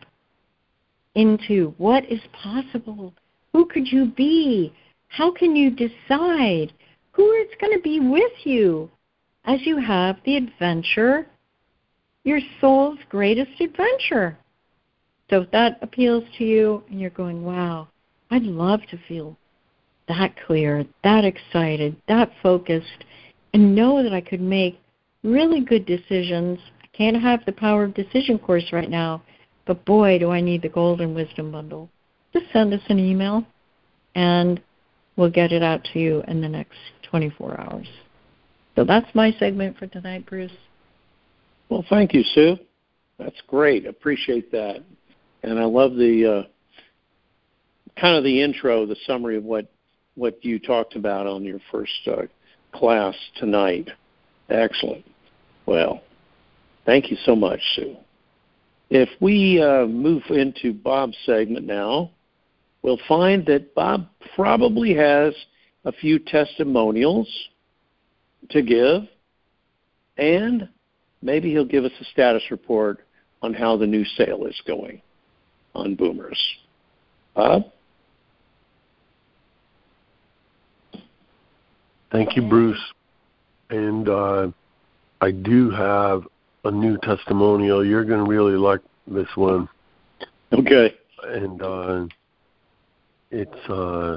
[SPEAKER 2] into what is possible. Who could you be? How can you decide who is going to be with you as you have the adventure, your soul's greatest adventure? So if that appeals to you and you're going, wow, I'd love to feel that clear, that excited, that focused, and know that I could make really good decisions. I can't have the Power of Decision course right now, but boy, do I need the Golden Wisdom Bundle. Just send us an email, and we'll get it out to you in the next twenty-four hours. So that's my segment for tonight, Bruce.
[SPEAKER 1] Well, thank you, Sue. That's great. Appreciate that. And I love the uh, kind of the intro, the summary of what, what you talked about on your first uh, class tonight. Excellent. Well, thank you so much, Sue. If we uh, move into Bob's segment now, we'll find that Bob probably has a few testimonials to give, and maybe he'll give us a status report on how the new sale is going on Boomers. Bob?
[SPEAKER 3] Thank you, Bruce. And uh, I do have a new testimonial. You're going to really like this one.
[SPEAKER 1] Okay.
[SPEAKER 3] And uh, it's uh,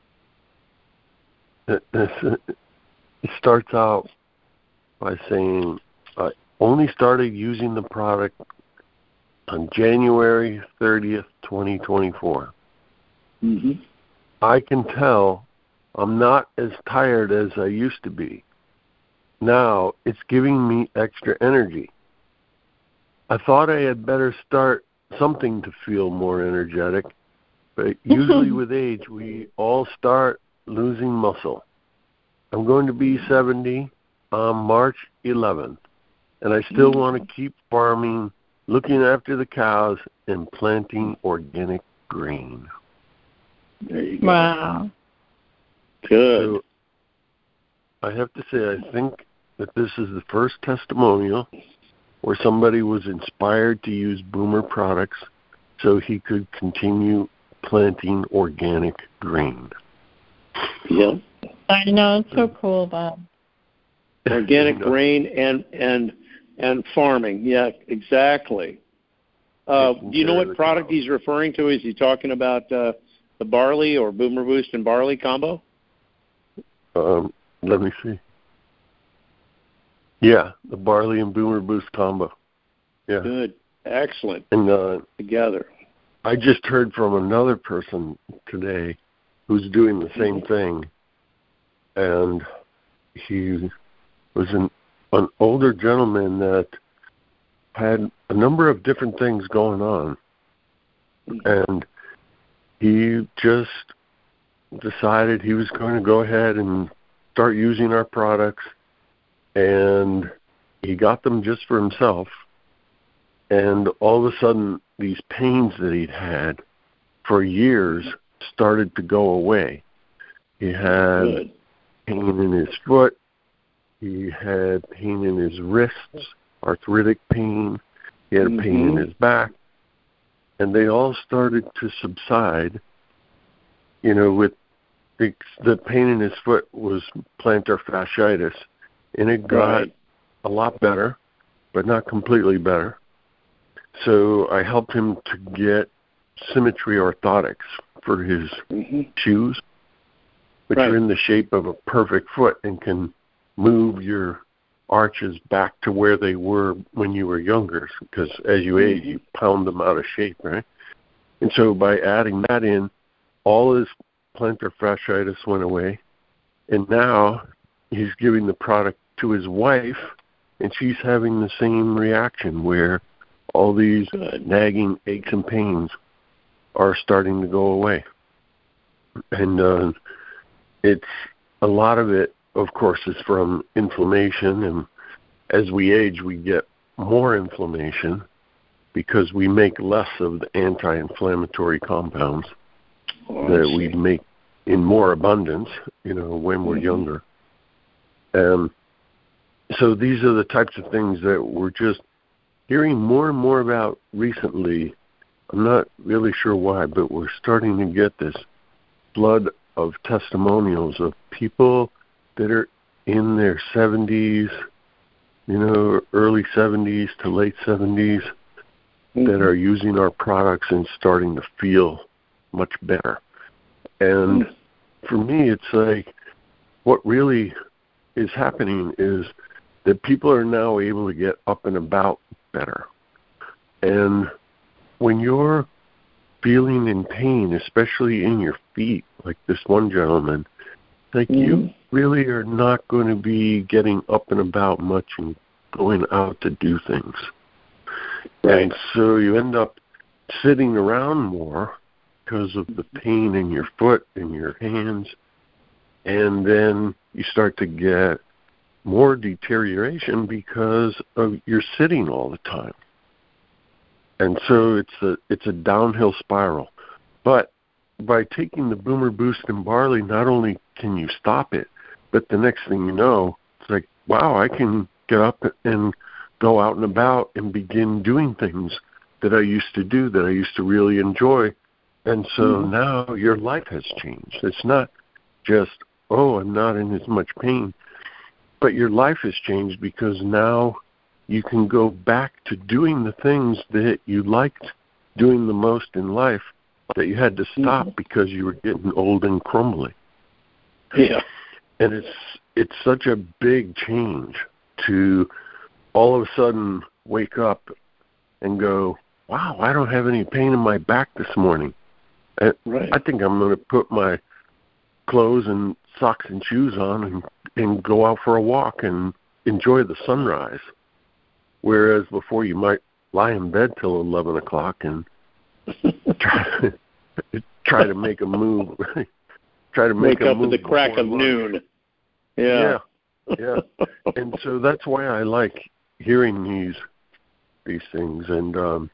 [SPEAKER 3] it, it starts out by saying, I only started using the product on January thirtieth, twenty twenty-four.
[SPEAKER 1] Mm-hmm.
[SPEAKER 3] I can tell I'm not as tired as I used to be. Now it's giving me extra energy. I thought I had better start something to feel more energetic, but usually with age we all start losing muscle. I'm going to be seventy on March eleventh, and I still want to keep farming, looking after the cows, and planting organic grain.
[SPEAKER 1] There you go.
[SPEAKER 2] Wow.
[SPEAKER 1] Good.
[SPEAKER 3] So I have to say, I think that this is the first testimonial where somebody was inspired to use Boomer products so he could continue planting organic grain.
[SPEAKER 1] Yeah.
[SPEAKER 2] I know, it's so cool, Bob.
[SPEAKER 1] Organic grain and and and farming. Yeah, exactly. Uh, do you know what product he's referring to? Is he talking about uh, the barley or Boomer Boost and barley combo?
[SPEAKER 3] Um, let me see. Yeah, the barley and Boomer Boost combo. Yeah.
[SPEAKER 1] Good. Excellent.
[SPEAKER 3] And uh,
[SPEAKER 1] together.
[SPEAKER 3] I just heard from another person today who's doing the same thing, and he was an, an older gentleman that had a number of different things going on, and he just decided he was going to go ahead and start using our products, and he he got them just for himself, and all of a sudden these pains that he'd had for years started to go away. He had Good. pain in his foot. He had pain in his wrists, arthritic pain. He had mm-hmm. pain in his back. And they all started to subside. You know, with the, the pain in his foot was plantar fasciitis. And it got right. a lot better, but not completely better. So I helped him to get Symmetry orthotics for his mm-hmm. shoes, which right. are in the shape of a perfect foot and can move your arches back to where they were when you were younger, because as you age, you pound them out of shape, right? And so by adding that in, all his plantar fasciitis went away, and now he's giving the product to his wife, and she's having the same reaction where all these Good. nagging aches and pains are starting to go away. And uh, it's a lot of it, of course, is from inflammation, and as we age, we get more inflammation because we make less of the anti-inflammatory compounds oh, that we make in more abundance, you know, when we're mm-hmm. younger. Um, so these are the types of things that we're just hearing more and more about recently. I'm not really sure why, but we're starting to get this flood of testimonials of people that are in their seventies, you know, early seventies to late seventies, mm-hmm. that are using our products and starting to feel much better. And mm-hmm. for me, it's like what really is happening is that people are now able to get up and about better. And when you're feeling in pain, especially in your feet, like this one gentleman, like mm-hmm. you really are not going to be getting up and about much and going out to do things. Right. And so you end up sitting around more because of the pain in your foot and your hands, and then you start to get more deterioration because of you're sitting all the time. And so it's a it's a downhill spiral. But by taking the Boomer Boost and Barley, not only can you stop it, but the next thing you know, it's like, wow, I can get up and go out and about and begin doing things that I used to do, that I used to really enjoy. And so mm-hmm. now your life has changed. It's not just, oh, I'm not in as much pain, but your life has changed because now you can go back to doing the things that you liked doing the most in life that you had to stop mm-hmm. because you were getting old and crumbly.
[SPEAKER 1] Yeah.
[SPEAKER 3] And it's it's such a big change to all of a sudden wake up and go, wow, I don't have any pain in my back this morning. And right. I think I'm going to put my clothes and socks and shoes on and, and go out for a walk and enjoy the sunrise. Whereas before you might lie in bed till eleven o'clock and try to, try to make a move. try to make
[SPEAKER 1] Wake
[SPEAKER 3] a
[SPEAKER 1] up
[SPEAKER 3] move
[SPEAKER 1] at the crack of
[SPEAKER 3] lunch.
[SPEAKER 1] noon. Yeah.
[SPEAKER 3] Yeah. Yeah. And so that's why I like hearing these these things. And um,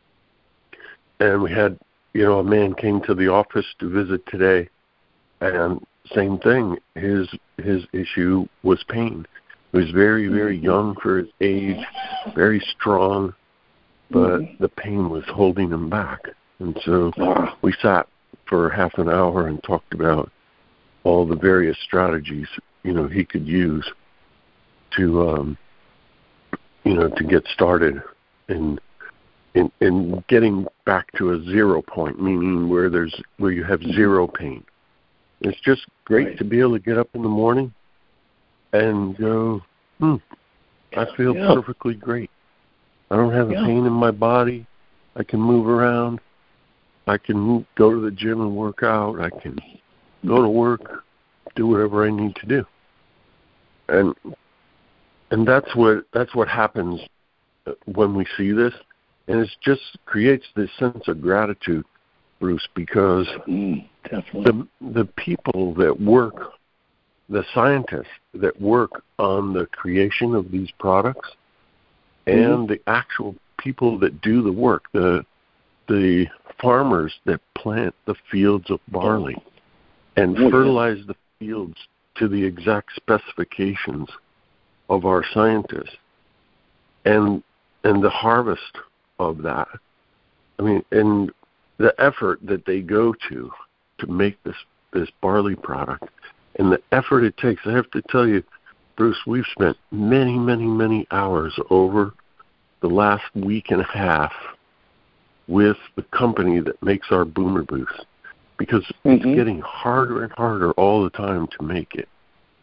[SPEAKER 3] and we had, you know, a man came to the office to visit today, and same thing. His his issue was pain. He was very, very young for his age, very strong, but mm-hmm. the pain was holding him back. And so we sat for half an hour and talked about all the various strategies, you know, he could use to, um, you know, to get started in, in in getting back to a zero point, meaning where there's where you have zero pain. It's just great right. to be able to get up in the morning and go, hmm, I feel yeah. perfectly great. I don't have a yeah. pain in my body. I can move around. I can move, go to the gym and work out. I can go to work, do whatever I need to do. And and that's what that's what happens when we see this. And it just creates this sense of gratitude, Bruce, because
[SPEAKER 1] mm, definitely.
[SPEAKER 3] the the people that work, the scientists that work on the creation of these products, and mm-hmm. the actual people that do the work, the the farmers that plant the fields of barley and oh, fertilize yeah. the fields to the exact specifications of our scientists, and and the harvest of that. I mean, and the effort that they go to to make this, this barley product, and the effort it takes. I have to tell you, Bruce, we've spent many, many, many hours over the last week and a half with the company that makes our Boomer Boost, because mm-hmm. it's getting harder and harder all the time to make it.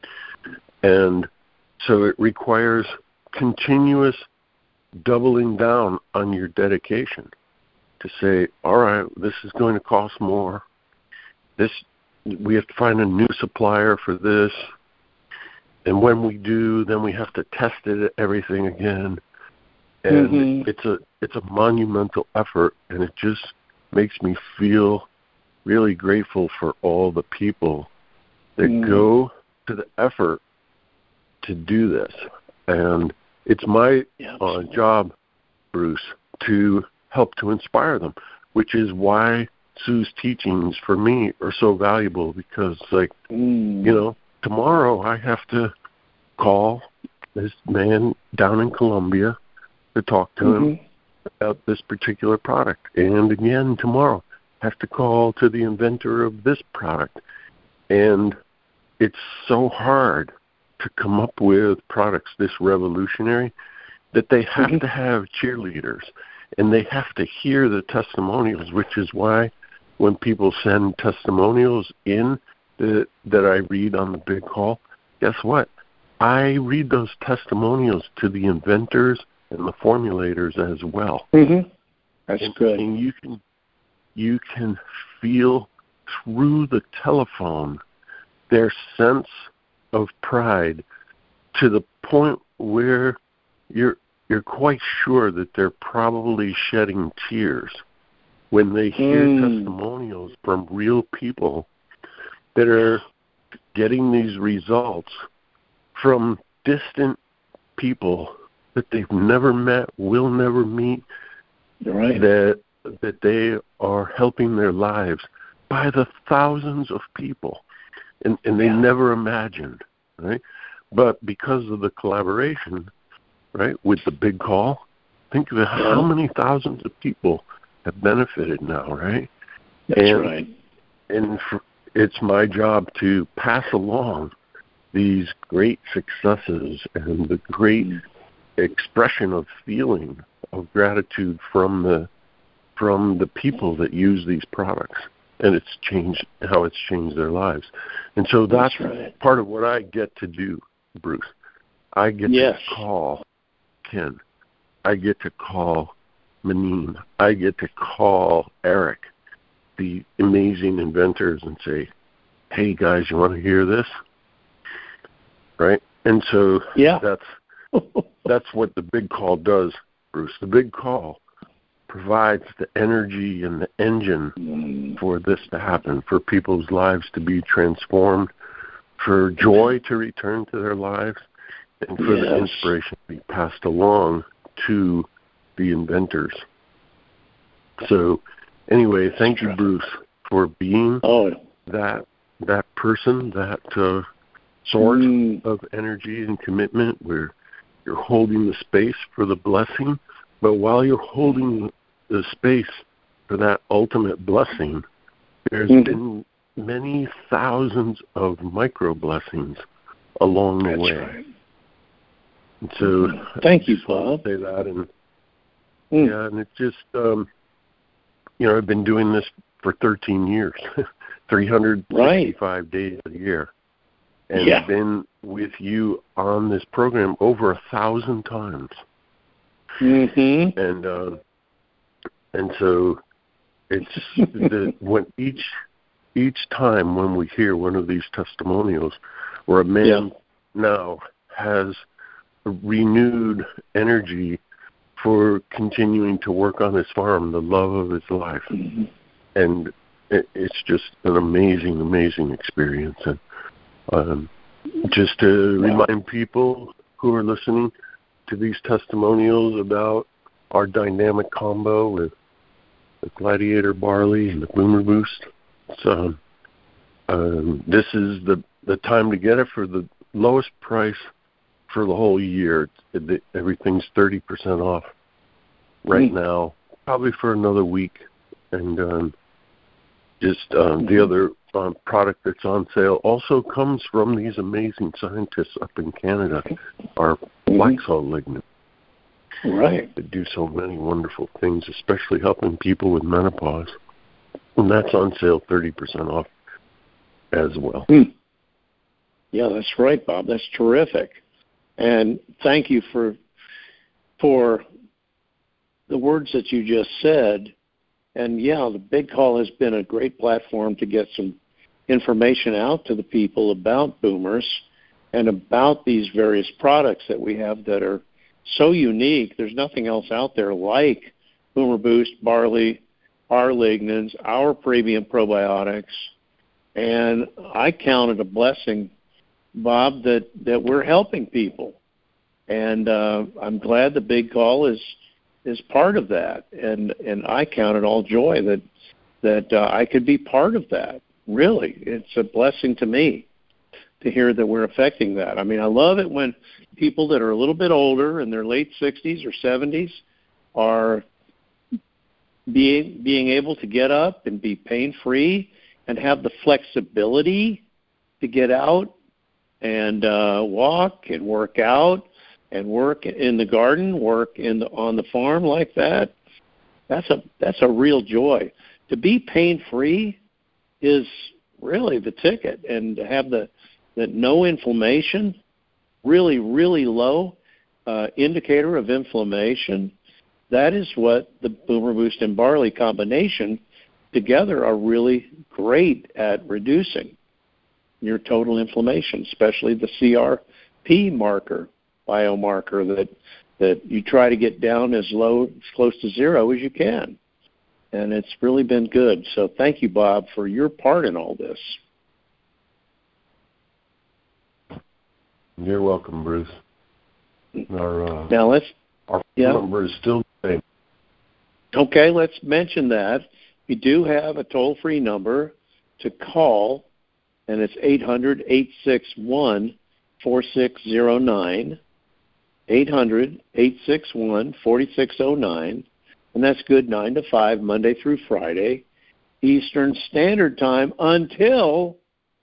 [SPEAKER 3] And so it requires continuous doubling down on your dedication to say, all right, this is going to cost more. This, we have to find a new supplier for this. And when we do, then we have to test it, everything again. And mm-hmm. it's a it's a monumental effort, and it just makes me feel really grateful for all the people that mm. go to the effort to do this. And it's my yeah, uh, job, Bruce, to help to inspire them, which is why Sue's teachings for me are so valuable, because, like, mm. you know, tomorrow I have to call this man down in Colombia to talk to mm-hmm. him about this particular product. And again, tomorrow I have to call to the inventor of this product. And it's so hard to come up with products this revolutionary that they have mm-hmm. to have cheerleaders, and they have to hear the testimonials, which is why when people send testimonials in that, that I read on the big call, guess what? I read those testimonials to the inventors and the formulators as well.
[SPEAKER 1] Mm-hmm. That's
[SPEAKER 3] and,
[SPEAKER 1] good.
[SPEAKER 3] And you can you can feel through the telephone their sense of pride, to the point where you're you're quite sure that they're probably shedding tears when they hear mm. testimonials from real people that are getting these results from distant people that they've never met, will never meet,
[SPEAKER 1] right.
[SPEAKER 3] that that they are helping their lives by the thousands of people, and, and they yeah. never imagined, right? But because of the collaboration, right, with the big call, think of it, yeah. how many thousands of people have benefited now, right?
[SPEAKER 1] That's
[SPEAKER 3] and,
[SPEAKER 1] right.
[SPEAKER 3] And for, it's my job to pass along these great successes and the great mm. expression of feeling of gratitude from the from the people that use these products, and it's changed how it's changed their lives. And so that's, that's right. part of what I get to do, Bruce. I get
[SPEAKER 1] yes.
[SPEAKER 3] to call Ken. I get to call Maneem. I get to call Eric, the amazing inventors, and say, hey, guys, you want to hear this? Right? And so
[SPEAKER 1] yeah.
[SPEAKER 3] that's that's what the big call does, Bruce. The big call provides the energy and the engine mm. for this to happen, for people's lives to be transformed, for joy to return to their lives, and for yes. the inspiration to be passed along to the inventors. So anyway, thank you, Bruce, for being
[SPEAKER 1] oh.
[SPEAKER 3] that that person, that uh, source mm. of energy and commitment where you're holding the space for the blessing, but while you're holding the space for that ultimate blessing, there's mm-hmm. been many thousands of micro blessings along the
[SPEAKER 1] That's
[SPEAKER 3] way.
[SPEAKER 1] Right.
[SPEAKER 3] And so,
[SPEAKER 1] thank you, Bob.
[SPEAKER 3] Say that, and
[SPEAKER 1] mm.
[SPEAKER 3] yeah, and it's just um, you know, I've been doing this for thirteen years, three hundred sixty-five right. days a year, and
[SPEAKER 1] yeah.
[SPEAKER 3] I've been with you on this program over a thousand times.
[SPEAKER 1] Mm-hmm.
[SPEAKER 3] And uh, and so it's the, when each each time when we hear one of these testimonials where a man yeah. now has a renewed energy for continuing to work on his farm, the love of his life,
[SPEAKER 1] mm-hmm.
[SPEAKER 3] and it, it's just an amazing, amazing experience. And um, just to wow. remind people who are listening to these testimonials about our dynamic combo with the Gladiator Barley and the Boomer Boost. So um, this is the, the time to get it for the lowest price for the whole year. It, it, everything's thirty percent off right mm. now, probably for another week. And um, just um, the other um, product that's on sale also comes from these amazing scientists up in Canada, our Flaxol lignin.
[SPEAKER 1] Right.
[SPEAKER 3] They do so many wonderful things, especially helping people with menopause. And that's on sale thirty percent off as well.
[SPEAKER 1] Mm. Yeah, that's right, Bob. That's terrific. And thank you for for the words that you just said. And, yeah, the Big Call has been a great platform to get some information out to the people about boomers and about these various products that we have that are so unique. There's nothing else out there like Boomer Boost, Barley, our lignans, our premium probiotics. And I count it a blessing, Bob, that, that we're helping people. And uh, I'm glad the Big Call is is part of that. And, and I count it all joy that, that uh, I could be part of that. Really, it's a blessing to me to hear that we're affecting that. I mean, I love it when people that are a little bit older, in their late sixties or seventies, are being being able to get up and be pain-free and have the flexibility to get out and uh, walk and work out and work in the garden, work in the, on the farm like that. That's a that's a real joy. To be pain-free is really the ticket, and to have the that no inflammation, really, really low uh, indicator of inflammation, that is what the Boomer Boost and Barley combination together are really great at reducing your total inflammation, especially the C R P marker, biomarker that that you try to get down as low, as close to zero as you can. And it's really been good. So thank you, Bob, for your part in all this.
[SPEAKER 3] You're welcome, Bruce. Our, uh,
[SPEAKER 1] now let's,
[SPEAKER 3] our
[SPEAKER 1] yeah.
[SPEAKER 3] number is still the same.
[SPEAKER 1] Okay, let's mention that. We do have a toll-free number to call, and it's eight hundred, eight six one, four six zero nine, eight hundred, eight six one, four six zero nine, and that's good nine to five, Monday through Friday, Eastern Standard Time, until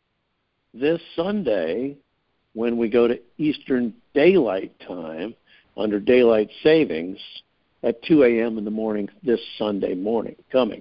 [SPEAKER 1] this Sunday when we go to Eastern Daylight Time under Daylight Savings at two a.m. in the morning this Sunday morning coming.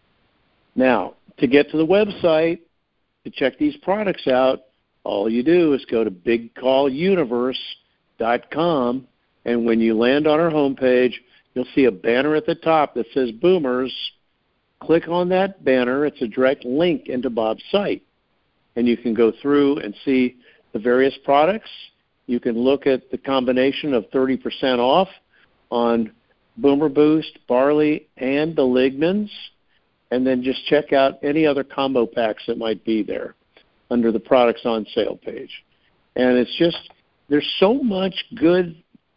[SPEAKER 1] Now, to get to the website, to check these products out, all you do is go to big call universe dot com, and when you land on our homepage, you'll see a banner at the top that says Boomers. Click on that banner. It's a direct link into Bob's site, and you can go through and see the various products. You can look at the combination of thirty percent off on Boomer Boost, Barley, and the lignans, and then just check out any other combo packs that might be there under the products on sale page. And it's just, there's so much good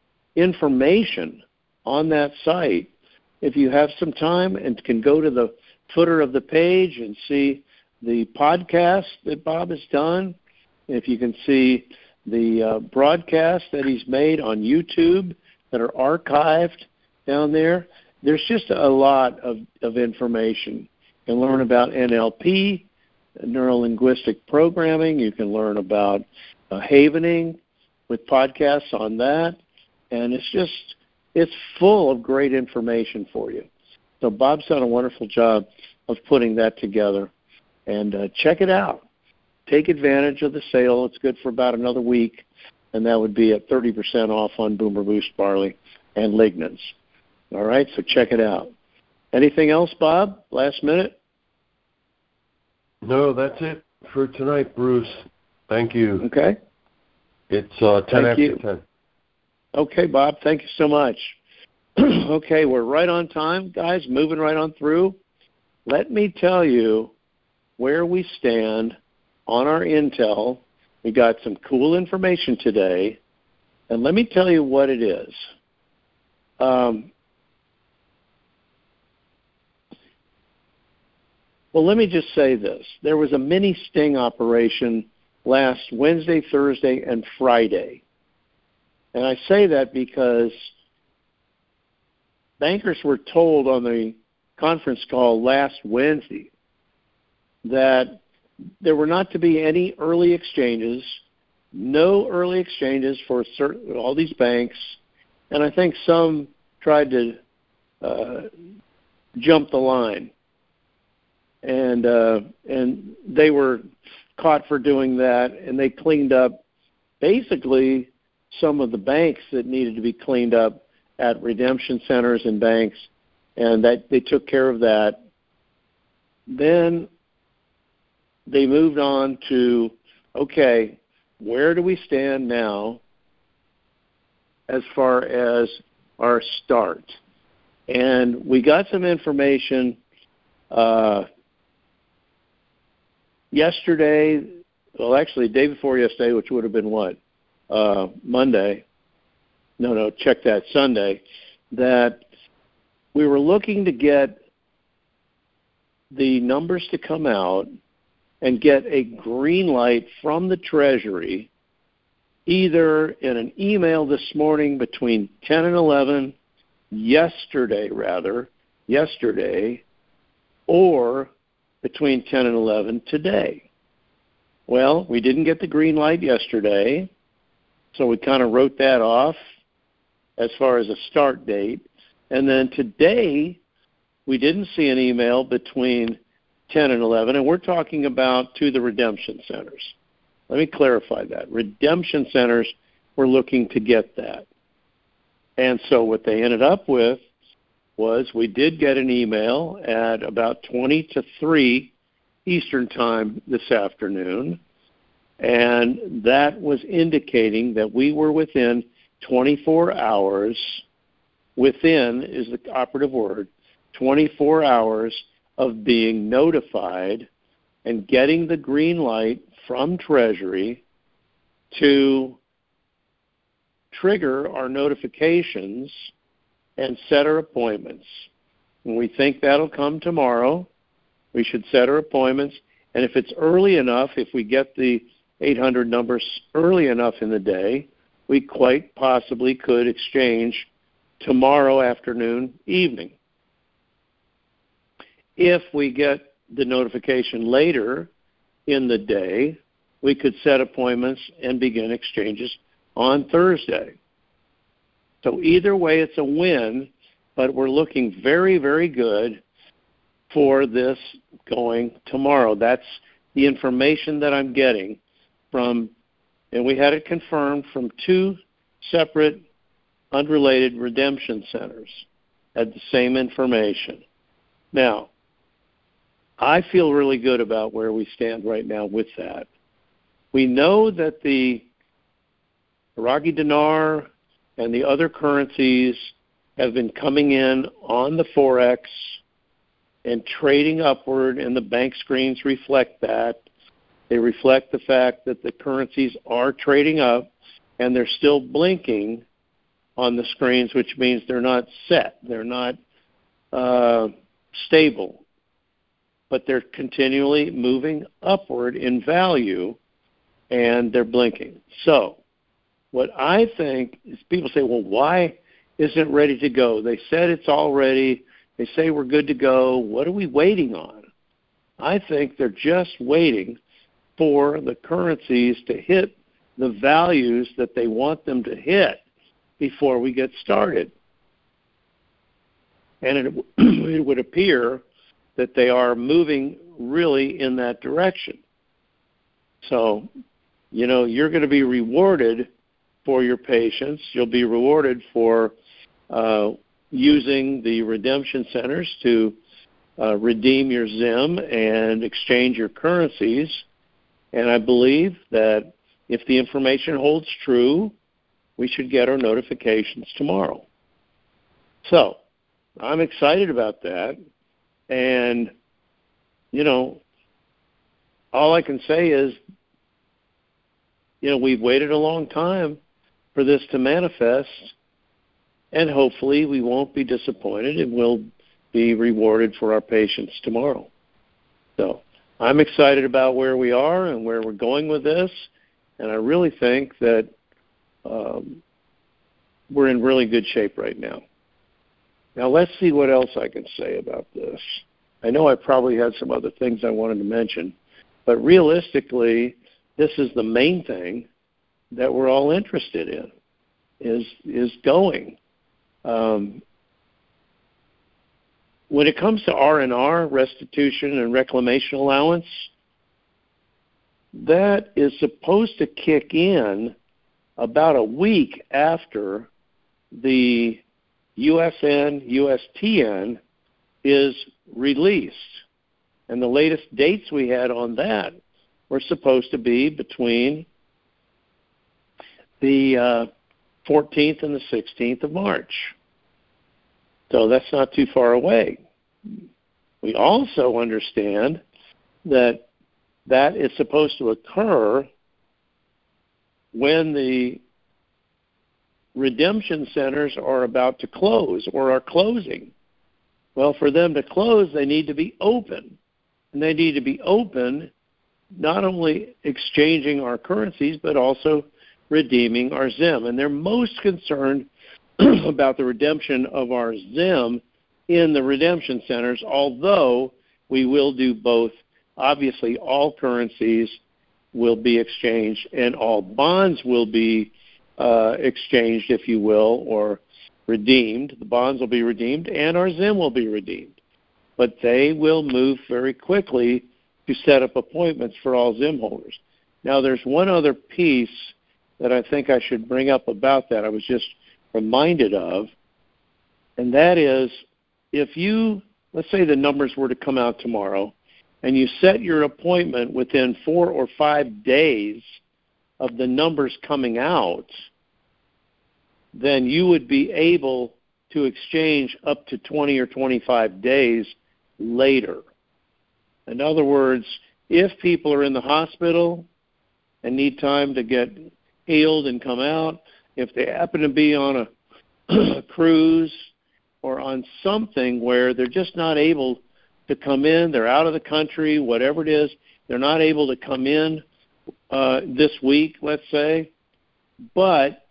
[SPEAKER 1] information on that site. If you have some time and can go to the footer of the page and see the podcast that Bob has done, if you can see the uh, broadcasts that he's made on YouTube that are archived down there, there's just a lot of, of information. You can learn about N L P, neuro-linguistic programming. You can learn about uh, havening with podcasts on that. And it's just, it's full of great information for you. So Bob's done a wonderful job of putting that together. And uh, check it out. Take advantage of the sale. It's good for about another week, and that would be at thirty percent off on Boomer Boost Barley and lignans. All right, so check it out. Anything else, Bob? Last minute?
[SPEAKER 3] No, that's it for tonight, Bruce. Thank you.
[SPEAKER 1] Okay.
[SPEAKER 3] It's uh, ten
[SPEAKER 1] Thank
[SPEAKER 3] after
[SPEAKER 1] you.
[SPEAKER 3] ten.
[SPEAKER 1] Okay, Bob, thank you so much. Okay, we're right on time, guys, moving right on through. Let me tell you where we stand on our intel. We got some cool information today And let me tell you what it is. Um, well, let me just say this. There was a mini sting operation last Wednesday, Thursday, and Friday. And I say that because bankers were told on the conference call last Wednesday that there were not to be any early exchanges, no early exchanges for certain, all these banks, and I think some tried to uh, jump the line, and uh, and they were caught for doing that, and they cleaned up basically some of the banks that needed to be cleaned up at redemption centers and banks, and that they took care of that. Then they moved on to, okay, where do we stand now as far as our start? And we got some information uh, yesterday, well, actually, the day before yesterday, which would have been what? Uh, Monday. No, no, check that, Sunday, that we were looking to get the numbers to come out and get a green light from the Treasury, either in an email this morning between ten and eleven, yesterday rather, yesterday, or between ten and eleven today. Well, we didn't get the green light yesterday, so we kind of wrote that off as far as a start date. And then today, we didn't see an email between ten and eleven, and we're talking about to the redemption centers. Let me clarify that. Redemption centers were looking to get that. And so what they ended up with was we did get an email at about twenty to three Eastern Time this afternoon, and that was indicating that we were within twenty-four hours, within is the operative word, twenty-four hours of being notified and getting the green light from Treasury to trigger our notifications and set our appointments. And we think that'll come tomorrow. We should set our appointments. And if it's early enough, if we get the eight hundred numbers early enough in the day, we quite possibly could exchange tomorrow afternoon, evening. If we get the notification later in the day, we could set appointments and begin exchanges on Thursday. So either way, it's a win, but we're looking very, very good for this going tomorrow. That's the information that I'm getting from, and we had it confirmed from two separate unrelated redemption centers, had the same information. Now, I feel really good about where we stand right now with that. We know that the Iraqi dinar and the other currencies have been coming in on the Forex and trading upward, and the bank screens reflect that. They reflect the fact that the currencies are trading up, and they're still blinking on the screens, which means they're not set. They're not uh, stable, but they're continually moving upward in value, and they're blinking. So what I think is, people say, well, why isn't it ready to go? They said it's all ready. They say we're good to go. What are we waiting on? I think they're just waiting for the currencies to hit the values that they want them to hit before we get started. And it, it would appear that they are moving really in that direction. So, you know, you're going to be rewarded for your patience. You'll be rewarded for uh, using the redemption centers to uh, redeem your Zim and exchange your currencies. And I believe that if the information holds true, we should get our notifications tomorrow. So I'm excited about that. And, you know, all I can say is, you know, we've waited a long time for for this to manifest, and hopefully we won't be disappointed and we'll be rewarded for our patience tomorrow. So I'm excited about where we are and where we're going with this, and I really think that um, we're in really good shape right now. Now let's see what else I can say about this. I know I probably had some other things I wanted to mention, but realistically, this is the main thing that we're all interested in, is is going. Um, when it comes to R and R, restitution and reclamation allowance, that is supposed to kick in about a week after the U S N, U S T N is released. And the latest dates we had on that were supposed to be between the uh, fourteenth and the sixteenth of March. So that's not too far away. We also understand that that is supposed to occur when the redemption centers are about to close or are closing. Well, for them to close, they need to be open. And they need to be open not only exchanging our currencies, but also redeeming our Zim. And they're most concerned about the redemption of our Zim in the redemption centers, although we will do both. Obviously, all currencies will be exchanged and all bonds will be uh, exchanged, if you will, or redeemed. The bonds will be redeemed and our Zim will be redeemed. But they will move very quickly to set up appointments for all Zim holders. Now, there's one other piece that I think I should bring up about that I was just reminded of, and that is if you, let's say the numbers were to come out tomorrow, and you set your appointment within four or five days of the numbers coming out, then you would be able to exchange up to twenty or twenty-five days later. In other words, if people are in the hospital and need time to get healed and come out, if they happen to be on a cruise or on something where they're just not able to come in, they're out of the country, whatever it is, they're not able to come in uh, this week, let's say, but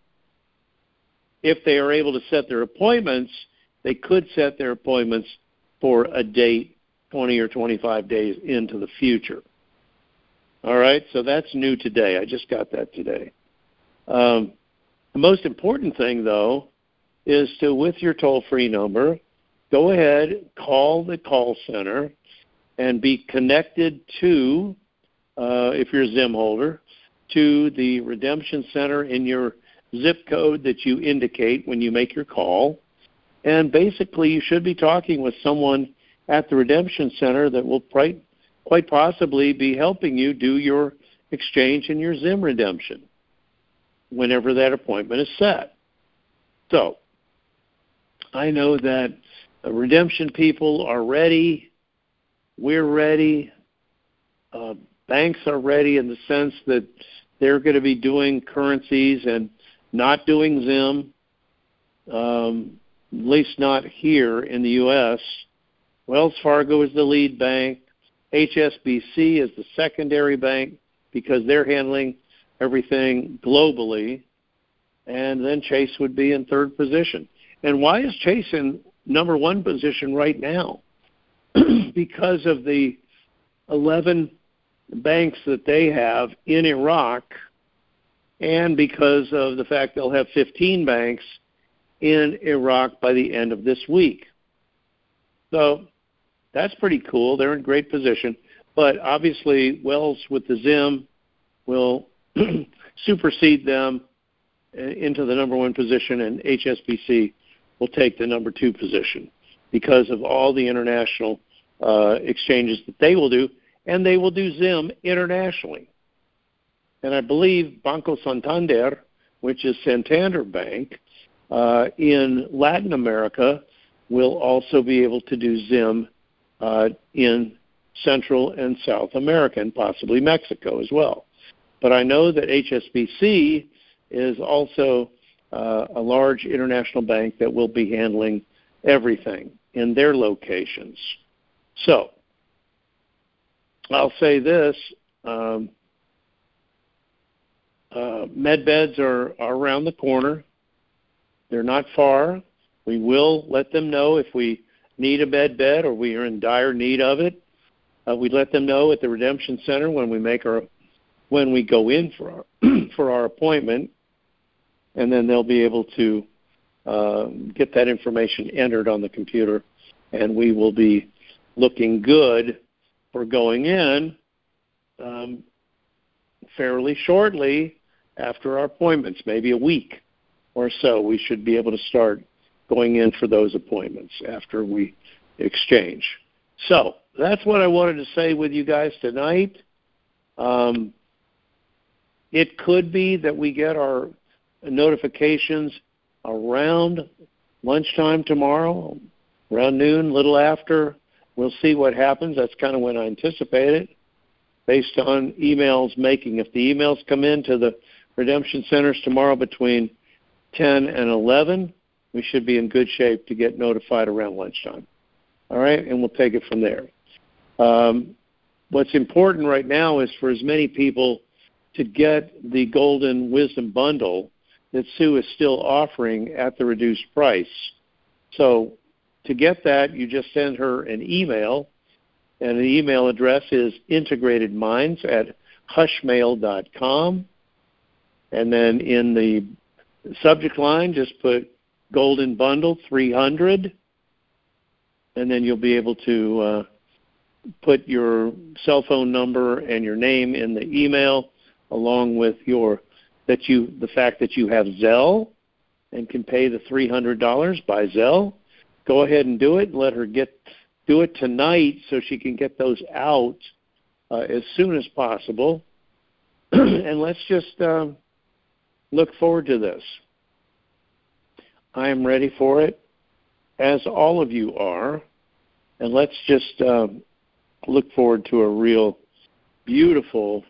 [SPEAKER 1] if they are able to set their appointments, they could set their appointments for a date twenty or twenty-five days into the future. All right, so that's new today. I just got that today. Um, the most important thing, though, is to, with your toll-free number, go ahead, call the call center, and be connected to, uh, if you're a Zim holder, to the redemption center in your zip code that you indicate when you make your call. And basically, you should be talking with someone at the redemption center that will quite, quite possibly be helping you do your exchange and your Zim redemption whenever that appointment is set. So, I know that the redemption people are ready. We're ready. Uh, banks are ready in the sense that they're going to be doing currencies and not doing Zim, um, at least not here in the U S Wells Fargo is the lead bank. H S B C is the secondary bank because they're handling everything globally. And then Chase would be in third position. And why is Chase in number one position right now? Because of the eleven banks that they have in Iraq, and because of the fact they'll have fifteen banks in Iraq by the end of this week. So that's pretty cool. They're in great position. But obviously, Wells with the Zim will supersede them into the number one position, and H S B C will take the number two position because of all the international uh, exchanges that they will do, and they will do Zim internationally. And I believe Banco Santander, which is Santander Bank, uh, in Latin America, will also be able to do Zim uh, in Central and South America, and possibly Mexico as well. But I know that H S B C is also uh, a large international bank that will be handling everything in their locations. So I'll say this, um, uh, med beds are, are around the corner. They're not far. We will let them know if we need a med bed or we are in dire need of it. Uh, we let them know at the Redemption Center when we make our when we go in for our for our appointment, and then they'll be able to uh, get that information entered on the computer, and we will be looking good for going in um, fairly shortly after our appointments, maybe a week or so. We should be able to start going in for those appointments after we exchange. So that's what I wanted to say with you guys tonight. Um, it could be that we get our notifications around lunchtime tomorrow, around noon, a little after. We'll see what happens. That's kind of when I anticipate it, based on emails making. If the emails come into the Redemption Centers tomorrow between ten and eleven, we should be in good shape to get notified around lunchtime. All right, and we'll take it from there. Um, what's important right now is for as many people to get the Golden Wisdom Bundle that Sue is still offering at the reduced price. So to get that, you just send her an email, and the email address is integratedminds at hushmail dot com. And then in the subject line, just put Golden Bundle three hundred, and then you'll be able to uh, put your cell phone number and your name in the email, along with your that you the fact that you have Zelle and can pay the three hundred dollars by Zelle. Go ahead and do it. Let her get do it tonight so she can get those out uh, as soon as possible. And let's just um, look forward to this. I am ready for it, as all of you are. And let's just uh, look forward to a real beautiful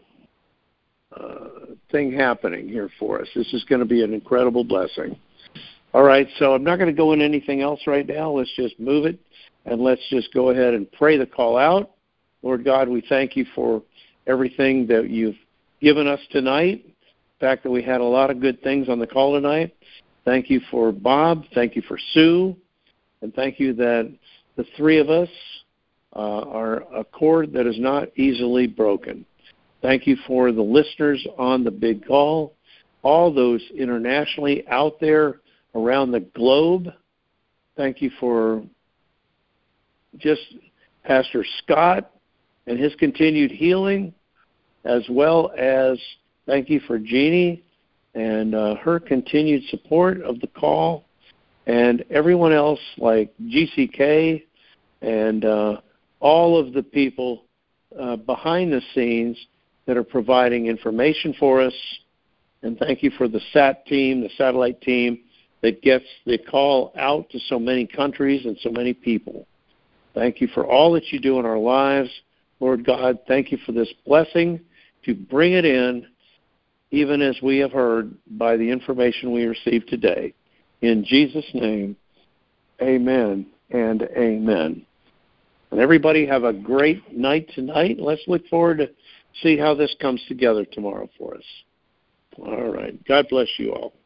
[SPEAKER 1] uh, thing happening here for us. This is going to be an incredible blessing. All right, so I'm not going to go into anything else right now. Let's just move it, and let's just go ahead and pray the call out. Lord God, we thank you for everything that you've given us tonight, the fact that we had a lot of good things on the call tonight. Thank you for Bob. Thank you for Sue. And thank you that the three of us uh, are a cord that is not easily broken. Thank you for the listeners on the big call, all those internationally out there around the globe. Thank you for just Pastor Scott and his continued healing, as well as thank you for Jeannie and uh, her continued support of the call, and everyone else like G C K and uh, all of the people uh, behind the scenes that are providing information for us. And thank you for the S A T team, the satellite team, that gets the call out to so many countries and so many people. Thank you for all that you do in our lives. Lord God, thank you for this blessing to bring it in, even as we have heard by the information we received today. In Jesus' name, amen and amen. And everybody have a great night tonight. Let's look forward to see how this comes together tomorrow for us. All right. God bless you all.